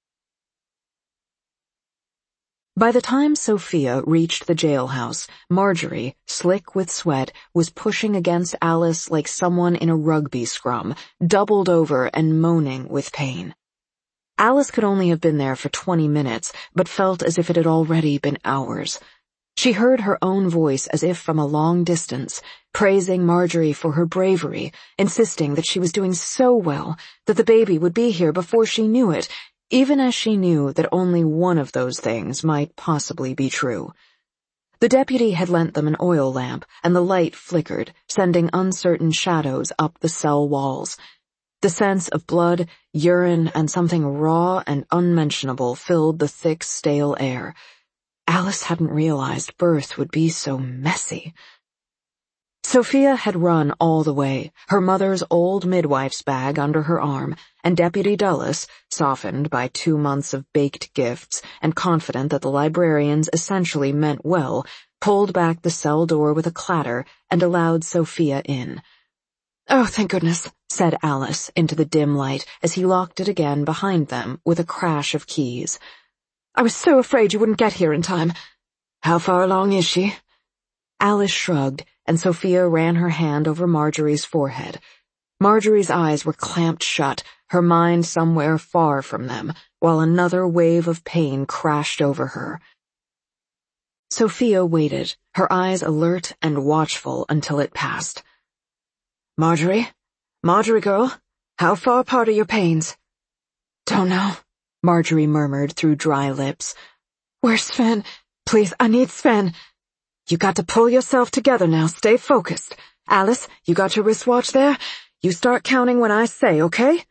By the time Sophia reached the jailhouse, Marjorie, slick with sweat, was pushing against Alice like someone in a rugby scrum, doubled over and moaning with pain. Alice could only have been there for twenty minutes, but felt as if it had already been hours. She heard her own voice as if from a long distance, praising Marjorie for her bravery, insisting that she was doing so well, that the baby would be here before she knew it, even as she knew that only one of those things might possibly be true. The deputy had lent them an oil lamp, and the light flickered, sending uncertain shadows up the cell walls. The sense of blood, urine, and something raw and unmentionable filled the thick, stale air. Alice hadn't realized birth would be so messy. Sophia had run all the way, her mother's old midwife's bag under her arm, and Deputy Dulles, softened by two months of baked gifts and confident that the librarians essentially meant well, pulled back the cell door with a clatter and allowed Sophia in. "Oh, thank goodness," said Alice into the dim light as he locked it again behind them with a crash of keys. "I was so afraid you wouldn't get here in time." "How far along is she?" Alice shrugged, and Sophia ran her hand over Marjorie's forehead. Marjorie's eyes were clamped shut, her mind somewhere far from them, while another wave of pain crashed over her. Sophia waited, her eyes alert and watchful until it passed. "Marjorie? Marjorie girl? How far apart are your pains?" "Don't know," Marjorie murmured through dry lips. "Where's Sven? Please, I need Sven." "You got to pull yourself together now, stay focused. Alice, you got your wristwatch there? You start counting when I say, okay?"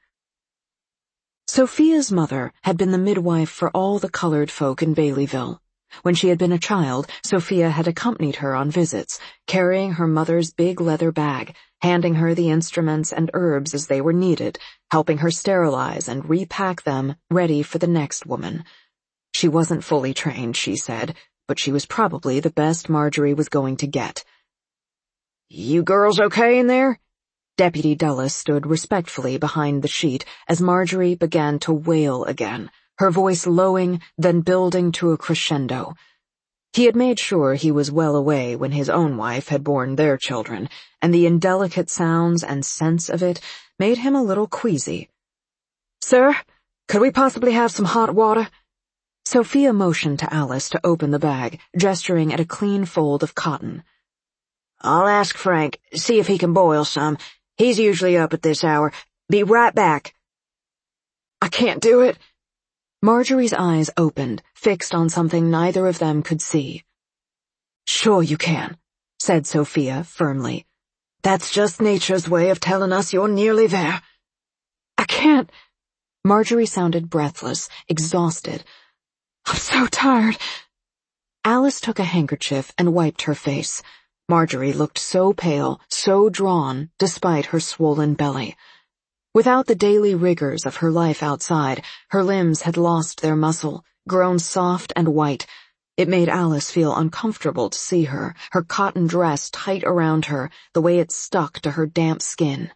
Sophia's mother had been the midwife for all the colored folk in Baileyville. When she had been a child, Sophia had accompanied her on visits, carrying her mother's big leather bag, handing her the instruments and herbs as they were needed, helping her sterilize and repack them, ready for the next woman. She wasn't fully trained, she said, but she was probably the best Marjorie was going to get. "You girls okay in there?" Deputy Dulles stood respectfully behind the sheet as Marjorie began to wail again, her voice lowing, then building to a crescendo. He had made sure he was well away when his own wife had borne their children, and the indelicate sounds and sense of it made him a little queasy. "Sir, could we possibly have some hot water?" Sophia motioned to Alice to open the bag, gesturing at a clean fold of cotton. "I'll ask Frank, see if he can boil some. He's usually up at this hour. Be right back." "I can't do it." Marjorie's eyes opened, fixed on something neither of them could see. "Sure you can," said Sophia firmly. "That's just nature's way of telling us you're nearly there." "I can't." Marjorie sounded breathless, exhausted. "I'm so tired." Alice took a handkerchief and wiped her face. Marjorie looked so pale, so drawn, despite her swollen belly. Without the daily rigors of her life outside, her limbs had lost their muscle, grown soft and white. It made Alice feel uncomfortable to see her, her cotton dress tight around her, the way it stuck to her damp skin.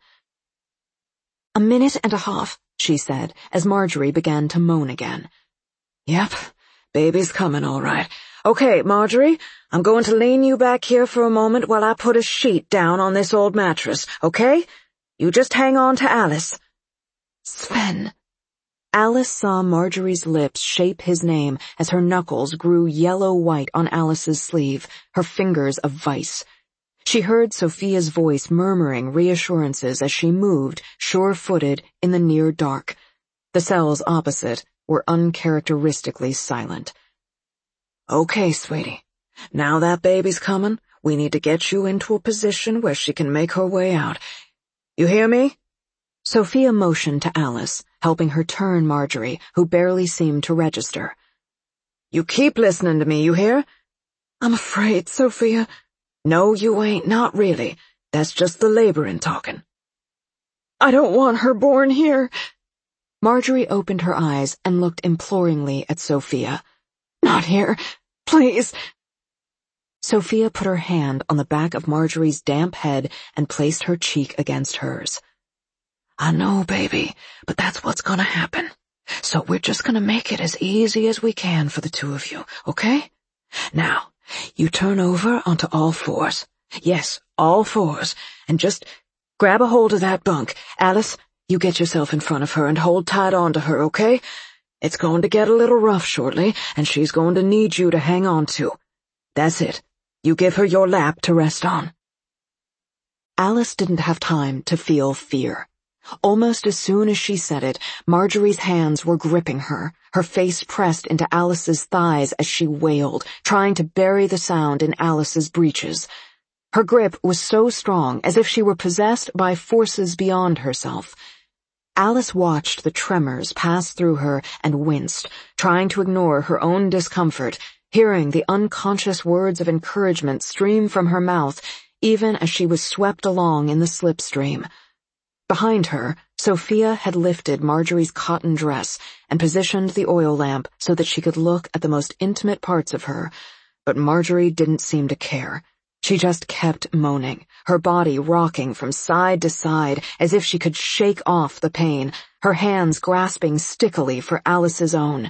"A minute and a half," she said, as Marjorie began to moan again. "Yep, baby's coming all right. Okay, Marjorie, I'm going to lean you back here for a moment while I put a sheet down on this old mattress, okay? You just hang on to Alice." "Sven." Alice saw Marjorie's lips shape his name as her knuckles grew yellow-white on Alice's sleeve, her fingers a vice. She heard Sophia's voice murmuring reassurances as she moved, sure-footed, in the near dark. The cells opposite were uncharacteristically silent. "Okay, sweetie. Now that baby's coming, we need to get you into a position where she can make her way out. You hear me?" Sophia motioned to Alice, helping her turn Marjorie, who barely seemed to register. "You keep listening to me, you hear?" "I'm afraid, Sophia." "No, you ain't, not really. That's just the laboring talking." "I don't want her born here." Marjorie opened her eyes and looked imploringly at Sophia. "Not here. Please." Sophia put her hand on the back of Marjorie's damp head and placed her cheek against hers. "I know, baby, but that's what's gonna happen. So we're just gonna make it as easy as we can for the two of you, okay? Now, you turn over onto all fours. Yes, all fours, and just grab a hold of that bunk. Alice, you get yourself in front of her and hold tight on to her, okay? It's going to get a little rough shortly, and she's going to need you to hang on to. That's it. You give her your lap to rest on." Alice didn't have time to feel fear. Almost as soon as she said it, Marjorie's hands were gripping her, her face pressed into Alice's thighs as she wailed, trying to bury the sound in Alice's breeches. Her grip was so strong, as if she were possessed by forces beyond herself. Alice watched the tremors pass through her and winced, trying to ignore her own discomfort, hearing the unconscious words of encouragement stream from her mouth, even as she was swept along in the slipstream. Behind her, Sophia had lifted Marjorie's cotton dress and positioned the oil lamp so that she could look at the most intimate parts of her, but Marjorie didn't seem to care. She just kept moaning, her body rocking from side to side as if she could shake off the pain, her hands grasping stickily for Alice's own.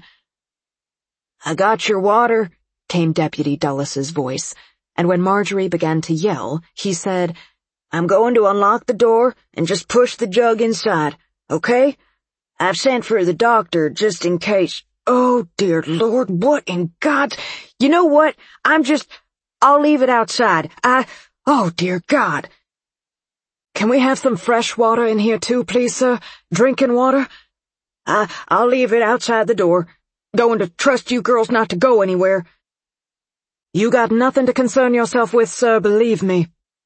"I got your water," came Deputy Dullus's voice, and when Marjorie began to yell, he said, "I'm going to unlock the door and just push the jug inside, okay? I've sent for the doctor just in case." "Oh, dear Lord, what in God's— You know what? I'm just— I'll leave it outside. I— Oh, dear God." "Can we have some fresh water in here too, please, sir? Drinking water?" I— I'll leave it outside the door. Going to trust you girls not to go anywhere." "You got nothing to concern yourself with, sir, believe me."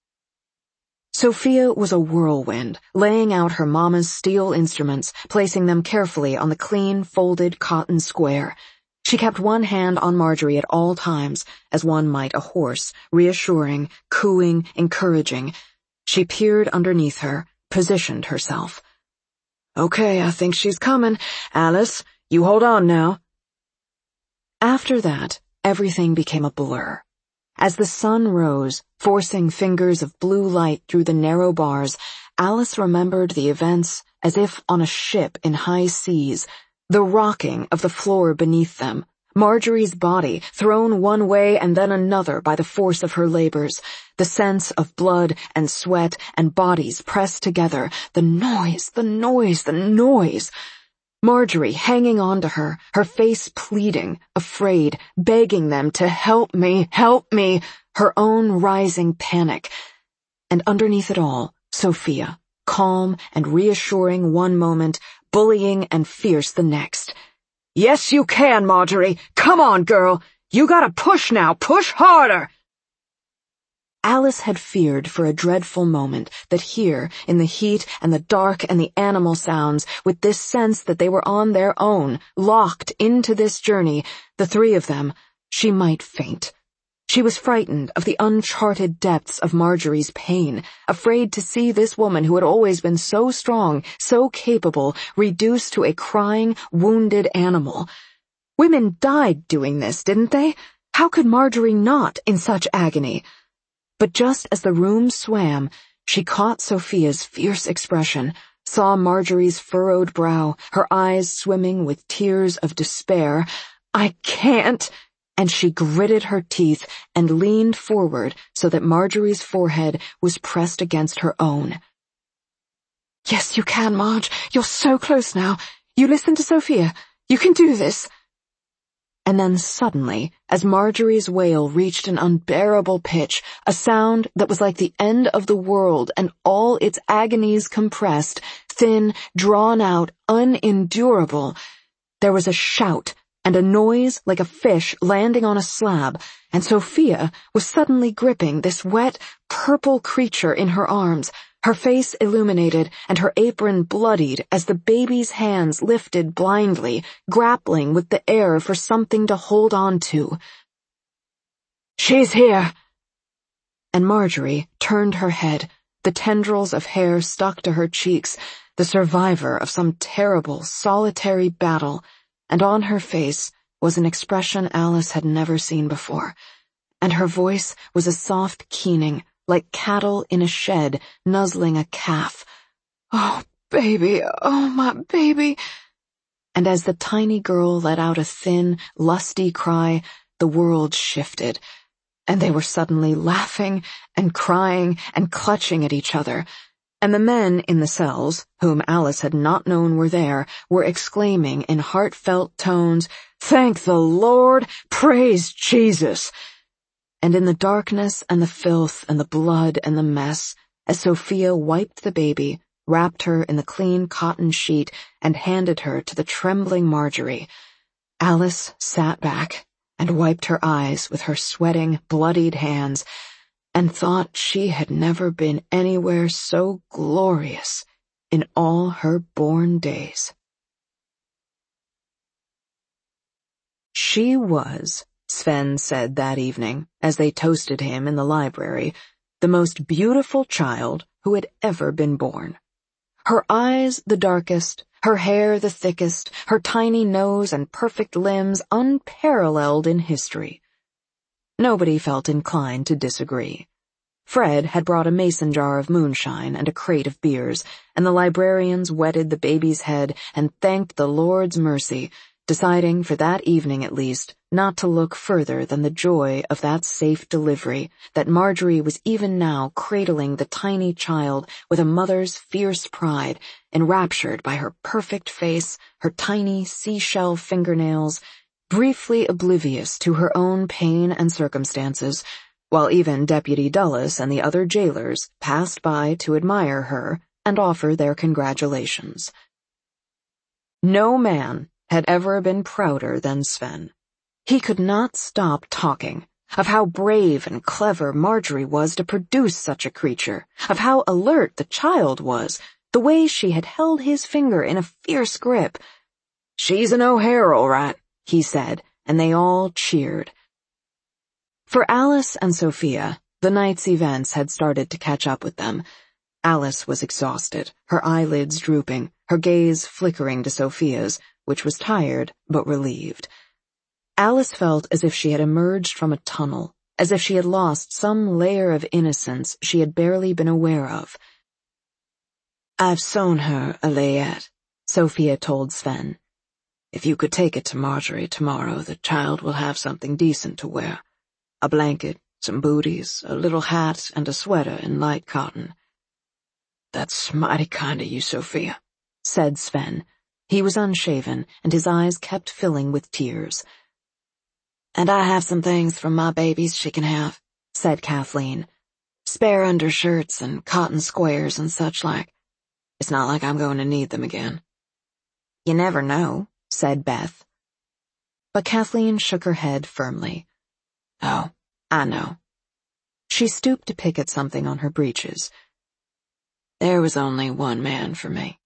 Sophia was a whirlwind, laying out her mama's steel instruments, placing them carefully on the clean, folded cotton square. She kept one hand on Marjorie at all times, as one might a horse, reassuring, cooing, encouraging. She peered underneath her, positioned herself. "Okay, I think she's coming. Alice, you hold on now." After that, everything became a blur. As the sun rose, forcing fingers of blue light through the narrow bars, Alice remembered the events as if on a ship in high seas, the rocking of the floor beneath them, Marjorie's body thrown one way and then another by the force of her labors, the sense of blood and sweat and bodies pressed together, the noise, the noise, the noise. Marjorie hanging on to her, her face pleading, afraid, begging them to help me, help me, her own rising panic. And underneath it all, Sophia, calm and reassuring one moment, bullying and fierce the next. "Yes, you can, Marjorie. Come on, girl. You gotta push now. Push harder." Alice had feared for a dreadful moment that here, in the heat and the dark and the animal sounds, with this sense that they were on their own, locked into this journey, the three of them, she might faint. She was frightened of the uncharted depths of Marjorie's pain, afraid to see this woman who had always been so strong, so capable, reduced to a crying, wounded animal. Women died doing this, didn't they? How could Marjorie not in such agony? But just as the room swam, she caught Sophia's fierce expression, saw Marjorie's furrowed brow, her eyes swimming with tears of despair. "I can't," and she gritted her teeth and leaned forward so that Marjorie's forehead was pressed against her own. "Yes, you can, Marge. You're so close now. You listen to Sophia. You can do this." And then suddenly, as Marjorie's wail reached an unbearable pitch, a sound that was like the end of the world and all its agonies compressed, thin, drawn out, unendurable, there was a shout and a noise like a fish landing on a slab, and Sophia was suddenly gripping this wet, purple creature in her arms, her face illuminated and her apron bloodied as the baby's hands lifted blindly, grappling with the air for something to hold on to. "She's here!" And Marjorie turned her head, the tendrils of hair stuck to her cheeks, the survivor of some terrible, solitary battle, and on her face was an expression Alice had never seen before, and her voice was a soft keening, like cattle in a shed nuzzling a calf. "Oh, baby, oh, my baby." And as the tiny girl let out a thin, lusty cry, the world shifted, and they were suddenly laughing and crying and clutching at each other, and the men in the cells, whom Alice had not known were there, were exclaiming in heartfelt tones, "Thank the Lord! Praise Jesus!" And in the darkness and the filth and the blood and the mess, as Sophia wiped the baby, wrapped her in the clean cotton sheet, and handed her to the trembling Marjorie, Alice sat back and wiped her eyes with her sweating, bloodied hands, and thought she had never been anywhere so glorious in all her born days. She was, Sven said that evening, as they toasted him in the library, the most beautiful child who had ever been born. Her eyes the darkest, her hair the thickest, her tiny nose and perfect limbs unparalleled in history. Nobody felt inclined to disagree. Fred had brought a mason jar of moonshine and a crate of beers, and the librarians wetted the baby's head and thanked the Lord's mercy, deciding for that evening at least not to look further than the joy of that safe delivery, that Marjorie was even now cradling the tiny child with a mother's fierce pride, enraptured by her perfect face, her tiny seashell fingernails, briefly oblivious to her own pain and circumstances, while even Deputy Dulles and the other jailers passed by to admire her and offer their congratulations. No man had ever been prouder than Sven. He could not stop talking of how brave and clever Marjorie was to produce such a creature, of how alert the child was, the way she had held his finger in a fierce grip. "She's an O'Hare, all right," he said, and they all cheered. For Alice and Sophia, the night's events had started to catch up with them. Alice was exhausted, her eyelids drooping, her gaze flickering to Sophia's, which was tired but relieved. Alice felt as if she had emerged from a tunnel, as if she had lost some layer of innocence she had barely been aware of. "I've sewn her a layette," Sophia told Sven. "If you could take it to Marjorie tomorrow, the child will have something decent to wear. A blanket, some booties, a little hat, and a sweater in light cotton." "That's mighty kind of you, Sophia," said Sven. He was unshaven, and his eyes kept filling with tears. "And I have some things from my babies she can have," said Kathleen. "Spare undershirts and cotton squares and such like. It's not like I'm going to need them again." "You never know," said Beth. But Kathleen shook her head firmly. "Oh, I know." She stooped to pick at something on her breeches. "There was only one man for me."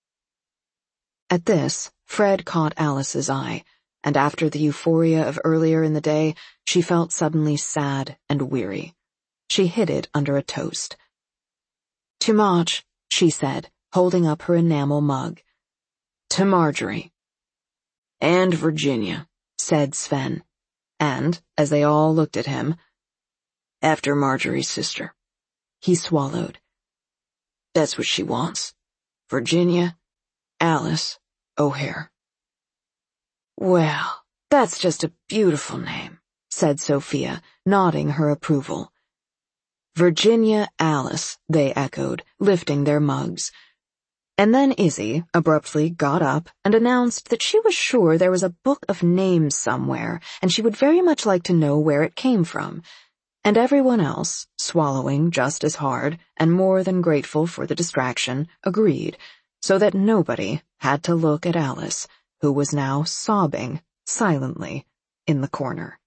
At this, Fred caught Alice's eye, and after the euphoria of earlier in the day, she felt suddenly sad and weary. She hid it under a toast. "To Marge," she said, holding up her enamel mug. "To Marjorie." "And Virginia," said Sven. And, as they all looked at him, "After Marjorie's sister." He swallowed. "That's what she wants. Virginia, Alice, O'Hare." "Well, that's just a beautiful name," said Sophia, nodding her approval. "Virginia Alice," they echoed, lifting their mugs. And then Izzy abruptly got up and announced that she was sure there was a book of names somewhere, and she would very much like to know where it came from. And everyone else, swallowing just as hard and more than grateful for the distraction, agreed, so that nobody had to look at Alice, who was now sobbing silently in the corner.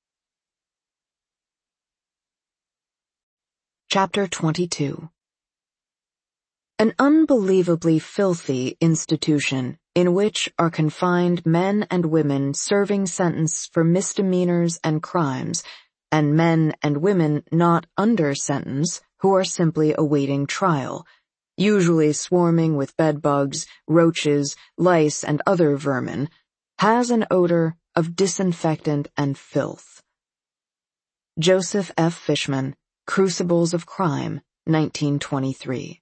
Chapter twenty-two. An unbelievably filthy institution in which are confined men and women serving sentence for misdemeanors and crimes, and men and women not under sentence who are simply awaiting trial, usually swarming with bedbugs, roaches, lice, and other vermin, has an odor of disinfectant and filth. Joseph F. Fishman, Crucibles of Crime, nineteen twenty-three.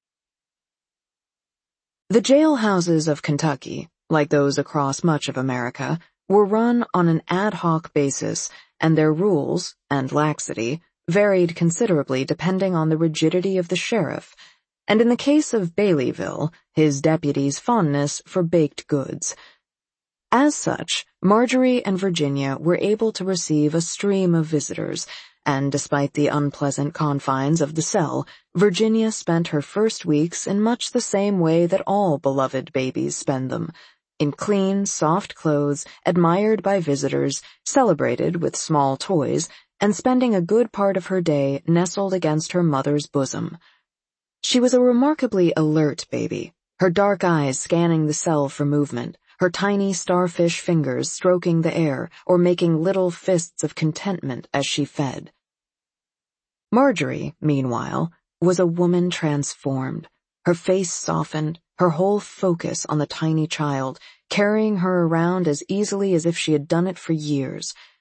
The jailhouses of Kentucky, like those across much of America, were run on an ad hoc basis, and their rules, and laxity, varied considerably depending on the rigidity of the sheriff, and in the case of Baileyville, his deputy's fondness for baked goods. As such, Marjorie and Virginia were able to receive a stream of visitors, and despite the unpleasant confines of the cell, Virginia spent her first weeks in much the same way that all beloved babies spend them, in clean, soft clothes, admired by visitors, celebrated with small toys, and spending a good part of her day nestled against her mother's bosom. She was a remarkably alert baby, her dark eyes scanning the cell for movement, her tiny starfish fingers stroking the air or making little fists of contentment as she fed. Marjorie, meanwhile, was a woman transformed, her face softened, her whole focus on the tiny child, carrying her around as easily as if she had done it for years.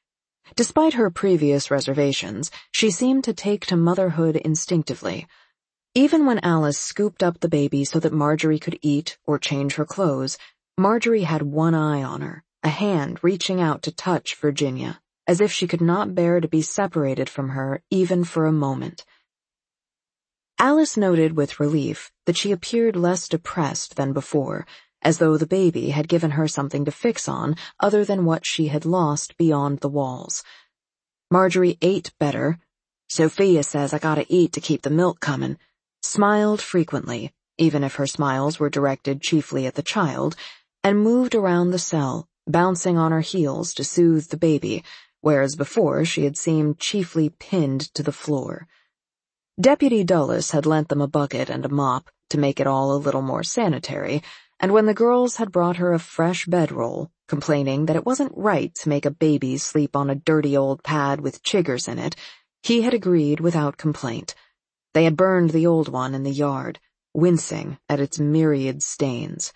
Despite her previous reservations, she seemed to take to motherhood instinctively. Even when Alice scooped up the baby so that Marjorie could eat or change her clothes, Marjorie had one eye on her, a hand reaching out to touch Virginia, as if she could not bear to be separated from her even for a moment. Alice noted with relief that she appeared less depressed than before, as though the baby had given her something to fix on other than what she had lost beyond the walls. Marjorie ate better. Sophia says I gotta eat to keep the milk comin'. Smiled frequently, even if her smiles were directed chiefly at the child, and moved around the cell, bouncing on her heels to soothe the baby, whereas before she had seemed chiefly pinned to the floor. Deputy Dulles had lent them a bucket and a mop to make it all a little more sanitary, and when the girls had brought her a fresh bedroll, complaining that it wasn't right to make a baby sleep on a dirty old pad with chiggers in it, he had agreed without complaint. They had burned the old one in the yard, wincing at its myriad stains.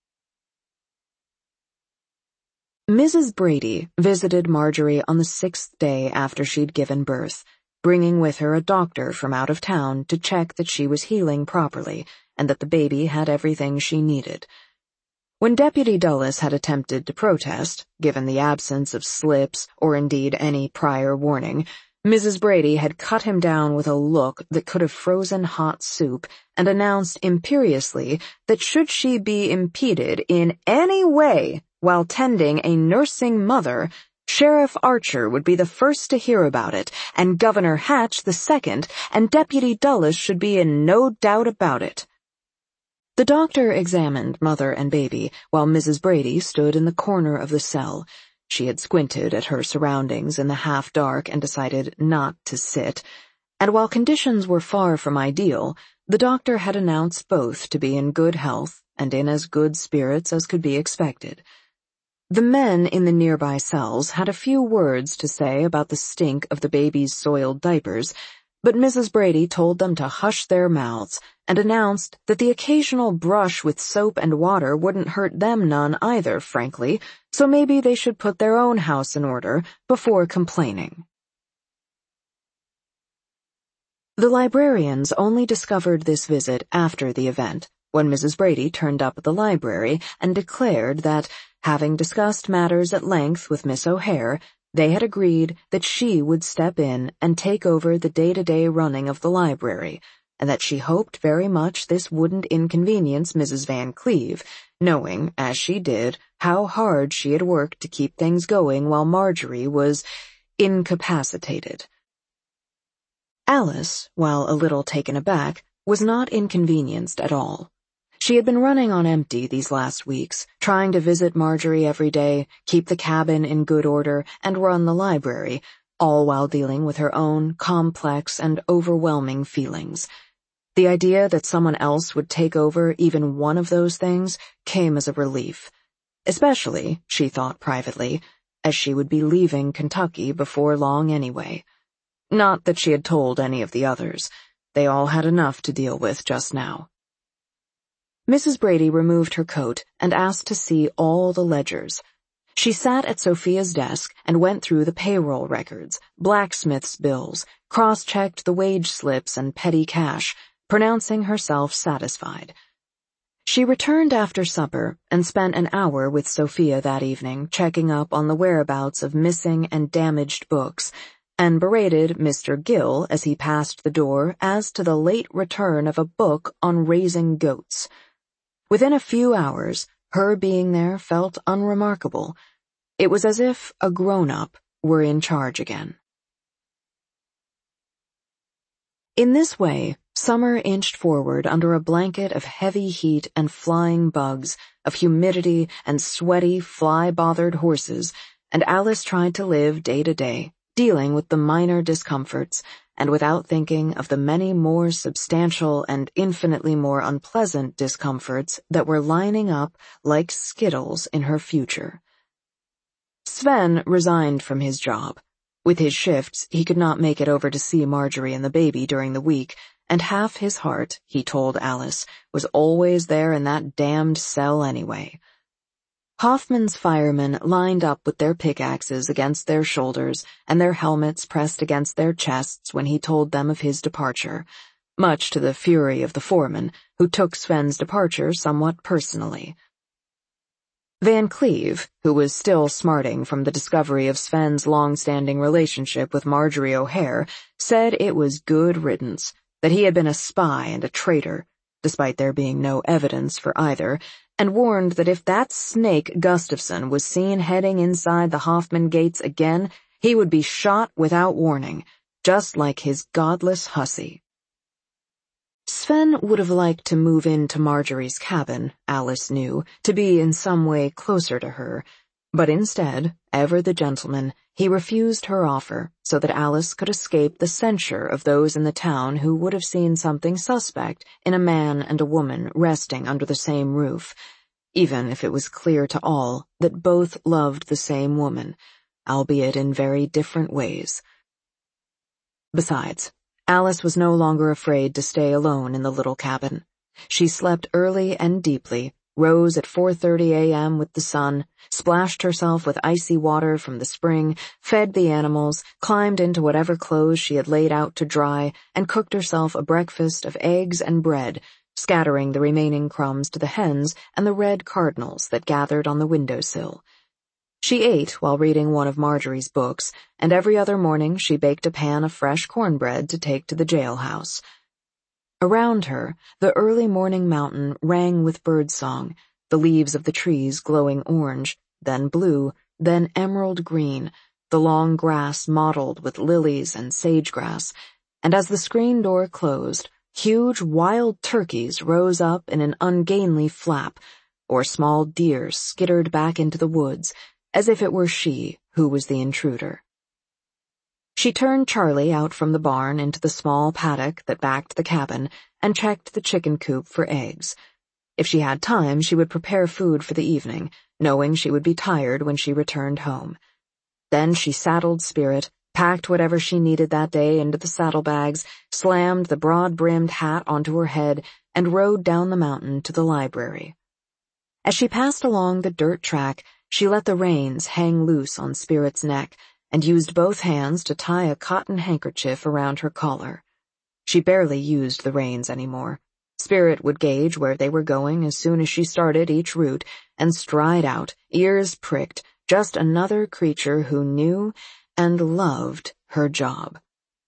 Missus Brady visited Marjorie on the sixth day after she'd given birth, bringing with her a doctor from out of town to check that she was healing properly and that the baby had everything she needed. When Deputy Dulles had attempted to protest, given the absence of slips or indeed any prior warning, Missus Brady had cut him down with a look that could have frozen hot soup and announced imperiously that should she be impeded in any way while tending a nursing mother, Sheriff Archer would be the first to hear about it, and Governor Hatch the second, and Deputy Dulles should be in no doubt about it. The doctor examined mother and baby, while Missus Brady stood in the corner of the cell. She had squinted at her surroundings in the half-dark and decided not to sit, and while conditions were far from ideal, the doctor had announced both to be in good health and in as good spirits as could be expected. The men in the nearby cells had a few words to say about the stink of the baby's soiled diapers, but Missus Brady told them to hush their mouths and announced that the occasional brush with soap and water wouldn't hurt them none either, frankly, so maybe they should put their own house in order before complaining. The librarians only discovered this visit after the event, when Missus Brady turned up at the library and declared that, having discussed matters at length with Miss O'Hare, they had agreed that she would step in and take over the day-to-day running of the library, and that she hoped very much this wouldn't inconvenience Missus Van Cleve, knowing, as she did, how hard she had worked to keep things going while Marjorie was incapacitated. Alice, while a little taken aback, was not inconvenienced at all. She had been running on empty these last weeks, trying to visit Marjorie every day, keep the cabin in good order, and run the library, all while dealing with her own complex and overwhelming feelings. The idea that someone else would take over even one of those things came as a relief. Especially, she thought privately, as she would be leaving Kentucky before long anyway. Not that she had told any of the others. They all had enough to deal with just now. Missus Brady removed her coat and asked to see all the ledgers. She sat at Sophia's desk and went through the payroll records, blacksmith's bills, cross-checked the wage slips and petty cash, pronouncing herself satisfied. She returned after supper and spent an hour with Sophia that evening checking up on the whereabouts of missing and damaged books, and berated Mister Gill as he passed the door as to the late return of a book on raising goats. Within a few hours, her being there felt unremarkable. It was as if a grown-up were in charge again. In this way, summer inched forward under a blanket of heavy heat and flying bugs, of humidity and sweaty, fly-bothered horses, and Alice tried to live day to day, dealing with the minor discomforts, and without thinking of the many more substantial and infinitely more unpleasant discomforts that were lining up like skittles in her future. Sven resigned from his job. With his shifts, he could not make it over to see Marjorie and the baby during the week, and half his heart, he told Alice, was always there in that damned cell anyway. Hoffman's firemen lined up with their pickaxes against their shoulders and their helmets pressed against their chests when he told them of his departure, much to the fury of the foreman, who took Sven's departure somewhat personally. Van Cleve, who was still smarting from the discovery of Sven's long-standing relationship with Marjorie O'Hare, said it was good riddance, that he had been a spy and a traitor, despite there being no evidence for either, and warned that if that snake Gustafson was seen heading inside the Hoffman gates again, he would be shot without warning, just like his godless hussy. Sven would have liked to move into Marjorie's cabin, Alice knew, to be in some way closer to her, but instead, ever the gentleman, he refused her offer so that Alice could escape the censure of those in the town who would have seen something suspect in a man and a woman resting under the same roof, even if it was clear to all that both loved the same woman, albeit in very different ways. Besides, Alice was no longer afraid to stay alone in the little cabin. She slept early and deeply, rose at four thirty a m with the sun, splashed herself with icy water from the spring, fed the animals, climbed into whatever clothes she had laid out to dry, and cooked herself a breakfast of eggs and bread, scattering the remaining crumbs to the hens and the red cardinals that gathered on the windowsill. She ate while reading one of Marjorie's books, and every other morning she baked a pan of fresh cornbread to take to the jailhouse. Around her, the early morning mountain rang with birdsong, the leaves of the trees glowing orange, then blue, then emerald green, the long grass mottled with lilies and sage-grass, and as the screen door closed, huge wild turkeys rose up in an ungainly flap, or small deer skittered back into the woods, as if it were she who was the intruder. She turned Charlie out from the barn into the small paddock that backed the cabin and checked the chicken coop for eggs. If she had time, she would prepare food for the evening, knowing she would be tired when she returned home. Then she saddled Spirit, packed whatever she needed that day into the saddlebags, slammed the broad-brimmed hat onto her head, and rode down the mountain to the library. As she passed along the dirt track, she let the reins hang loose on Spirit's neck and used both hands to tie a cotton handkerchief around her collar. She barely used the reins anymore. Spirit would gauge where they were going as soon as she started each route and stride out, ears pricked, just another creature who knew and loved her job.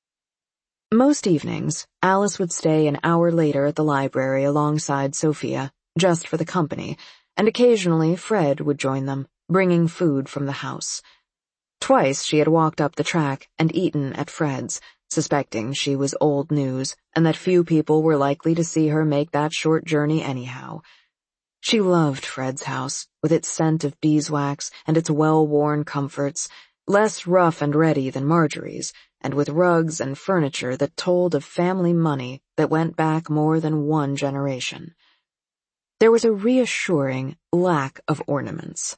Most evenings, Alice would stay an hour later at the library alongside Sophia, just for the company, and occasionally Fred would join them, bringing food from the house. Twice she had walked up the track and eaten at Fred's, suspecting she was old news and that few people were likely to see her make that short journey anyhow. She loved Fred's house, with its scent of beeswax and its well-worn comforts, less rough and ready than Marjorie's, and with rugs and furniture that told of family money that went back more than one generation. There was a reassuring lack of ornaments.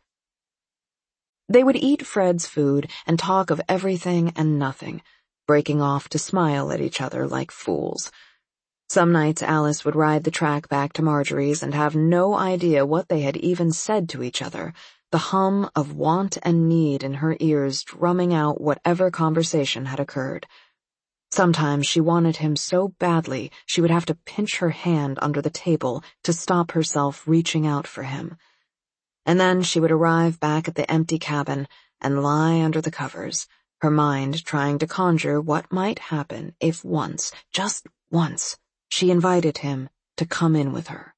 They would eat Fred's food and talk of everything and nothing, breaking off to smile at each other like fools. Some nights Alice would ride the track back to Marjorie's and have no idea what they had even said to each other, the hum of want and need in her ears drumming out whatever conversation had occurred. Sometimes she wanted him so badly she would have to pinch her hand under the table to stop herself reaching out for him. And then she would arrive back at the empty cabin and lie under the covers, her mind trying to conjure what might happen if once, just once, she invited him to come in with her.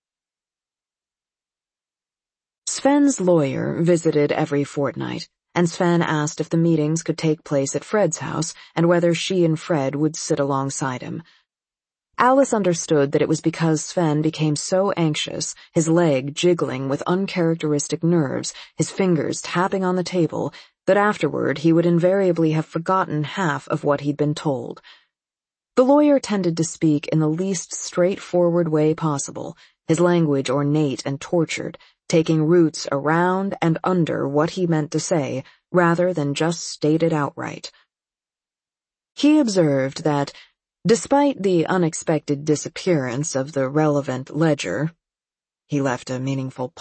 Sven's lawyer visited every fortnight, and Sven asked if the meetings could take place at Fred's house and whether she and Fred would sit alongside him. Alice understood that it was because Sven became so anxious, his leg jiggling with uncharacteristic nerves, his fingers tapping on the table, that afterward he would invariably have forgotten half of what he'd been told. The lawyer tended to speak in the least straightforward way possible, his language ornate and tortured, taking roots around and under what he meant to say, rather than just state it outright. He observed that, despite the unexpected disappearance of the relevant ledger, he left a meaningful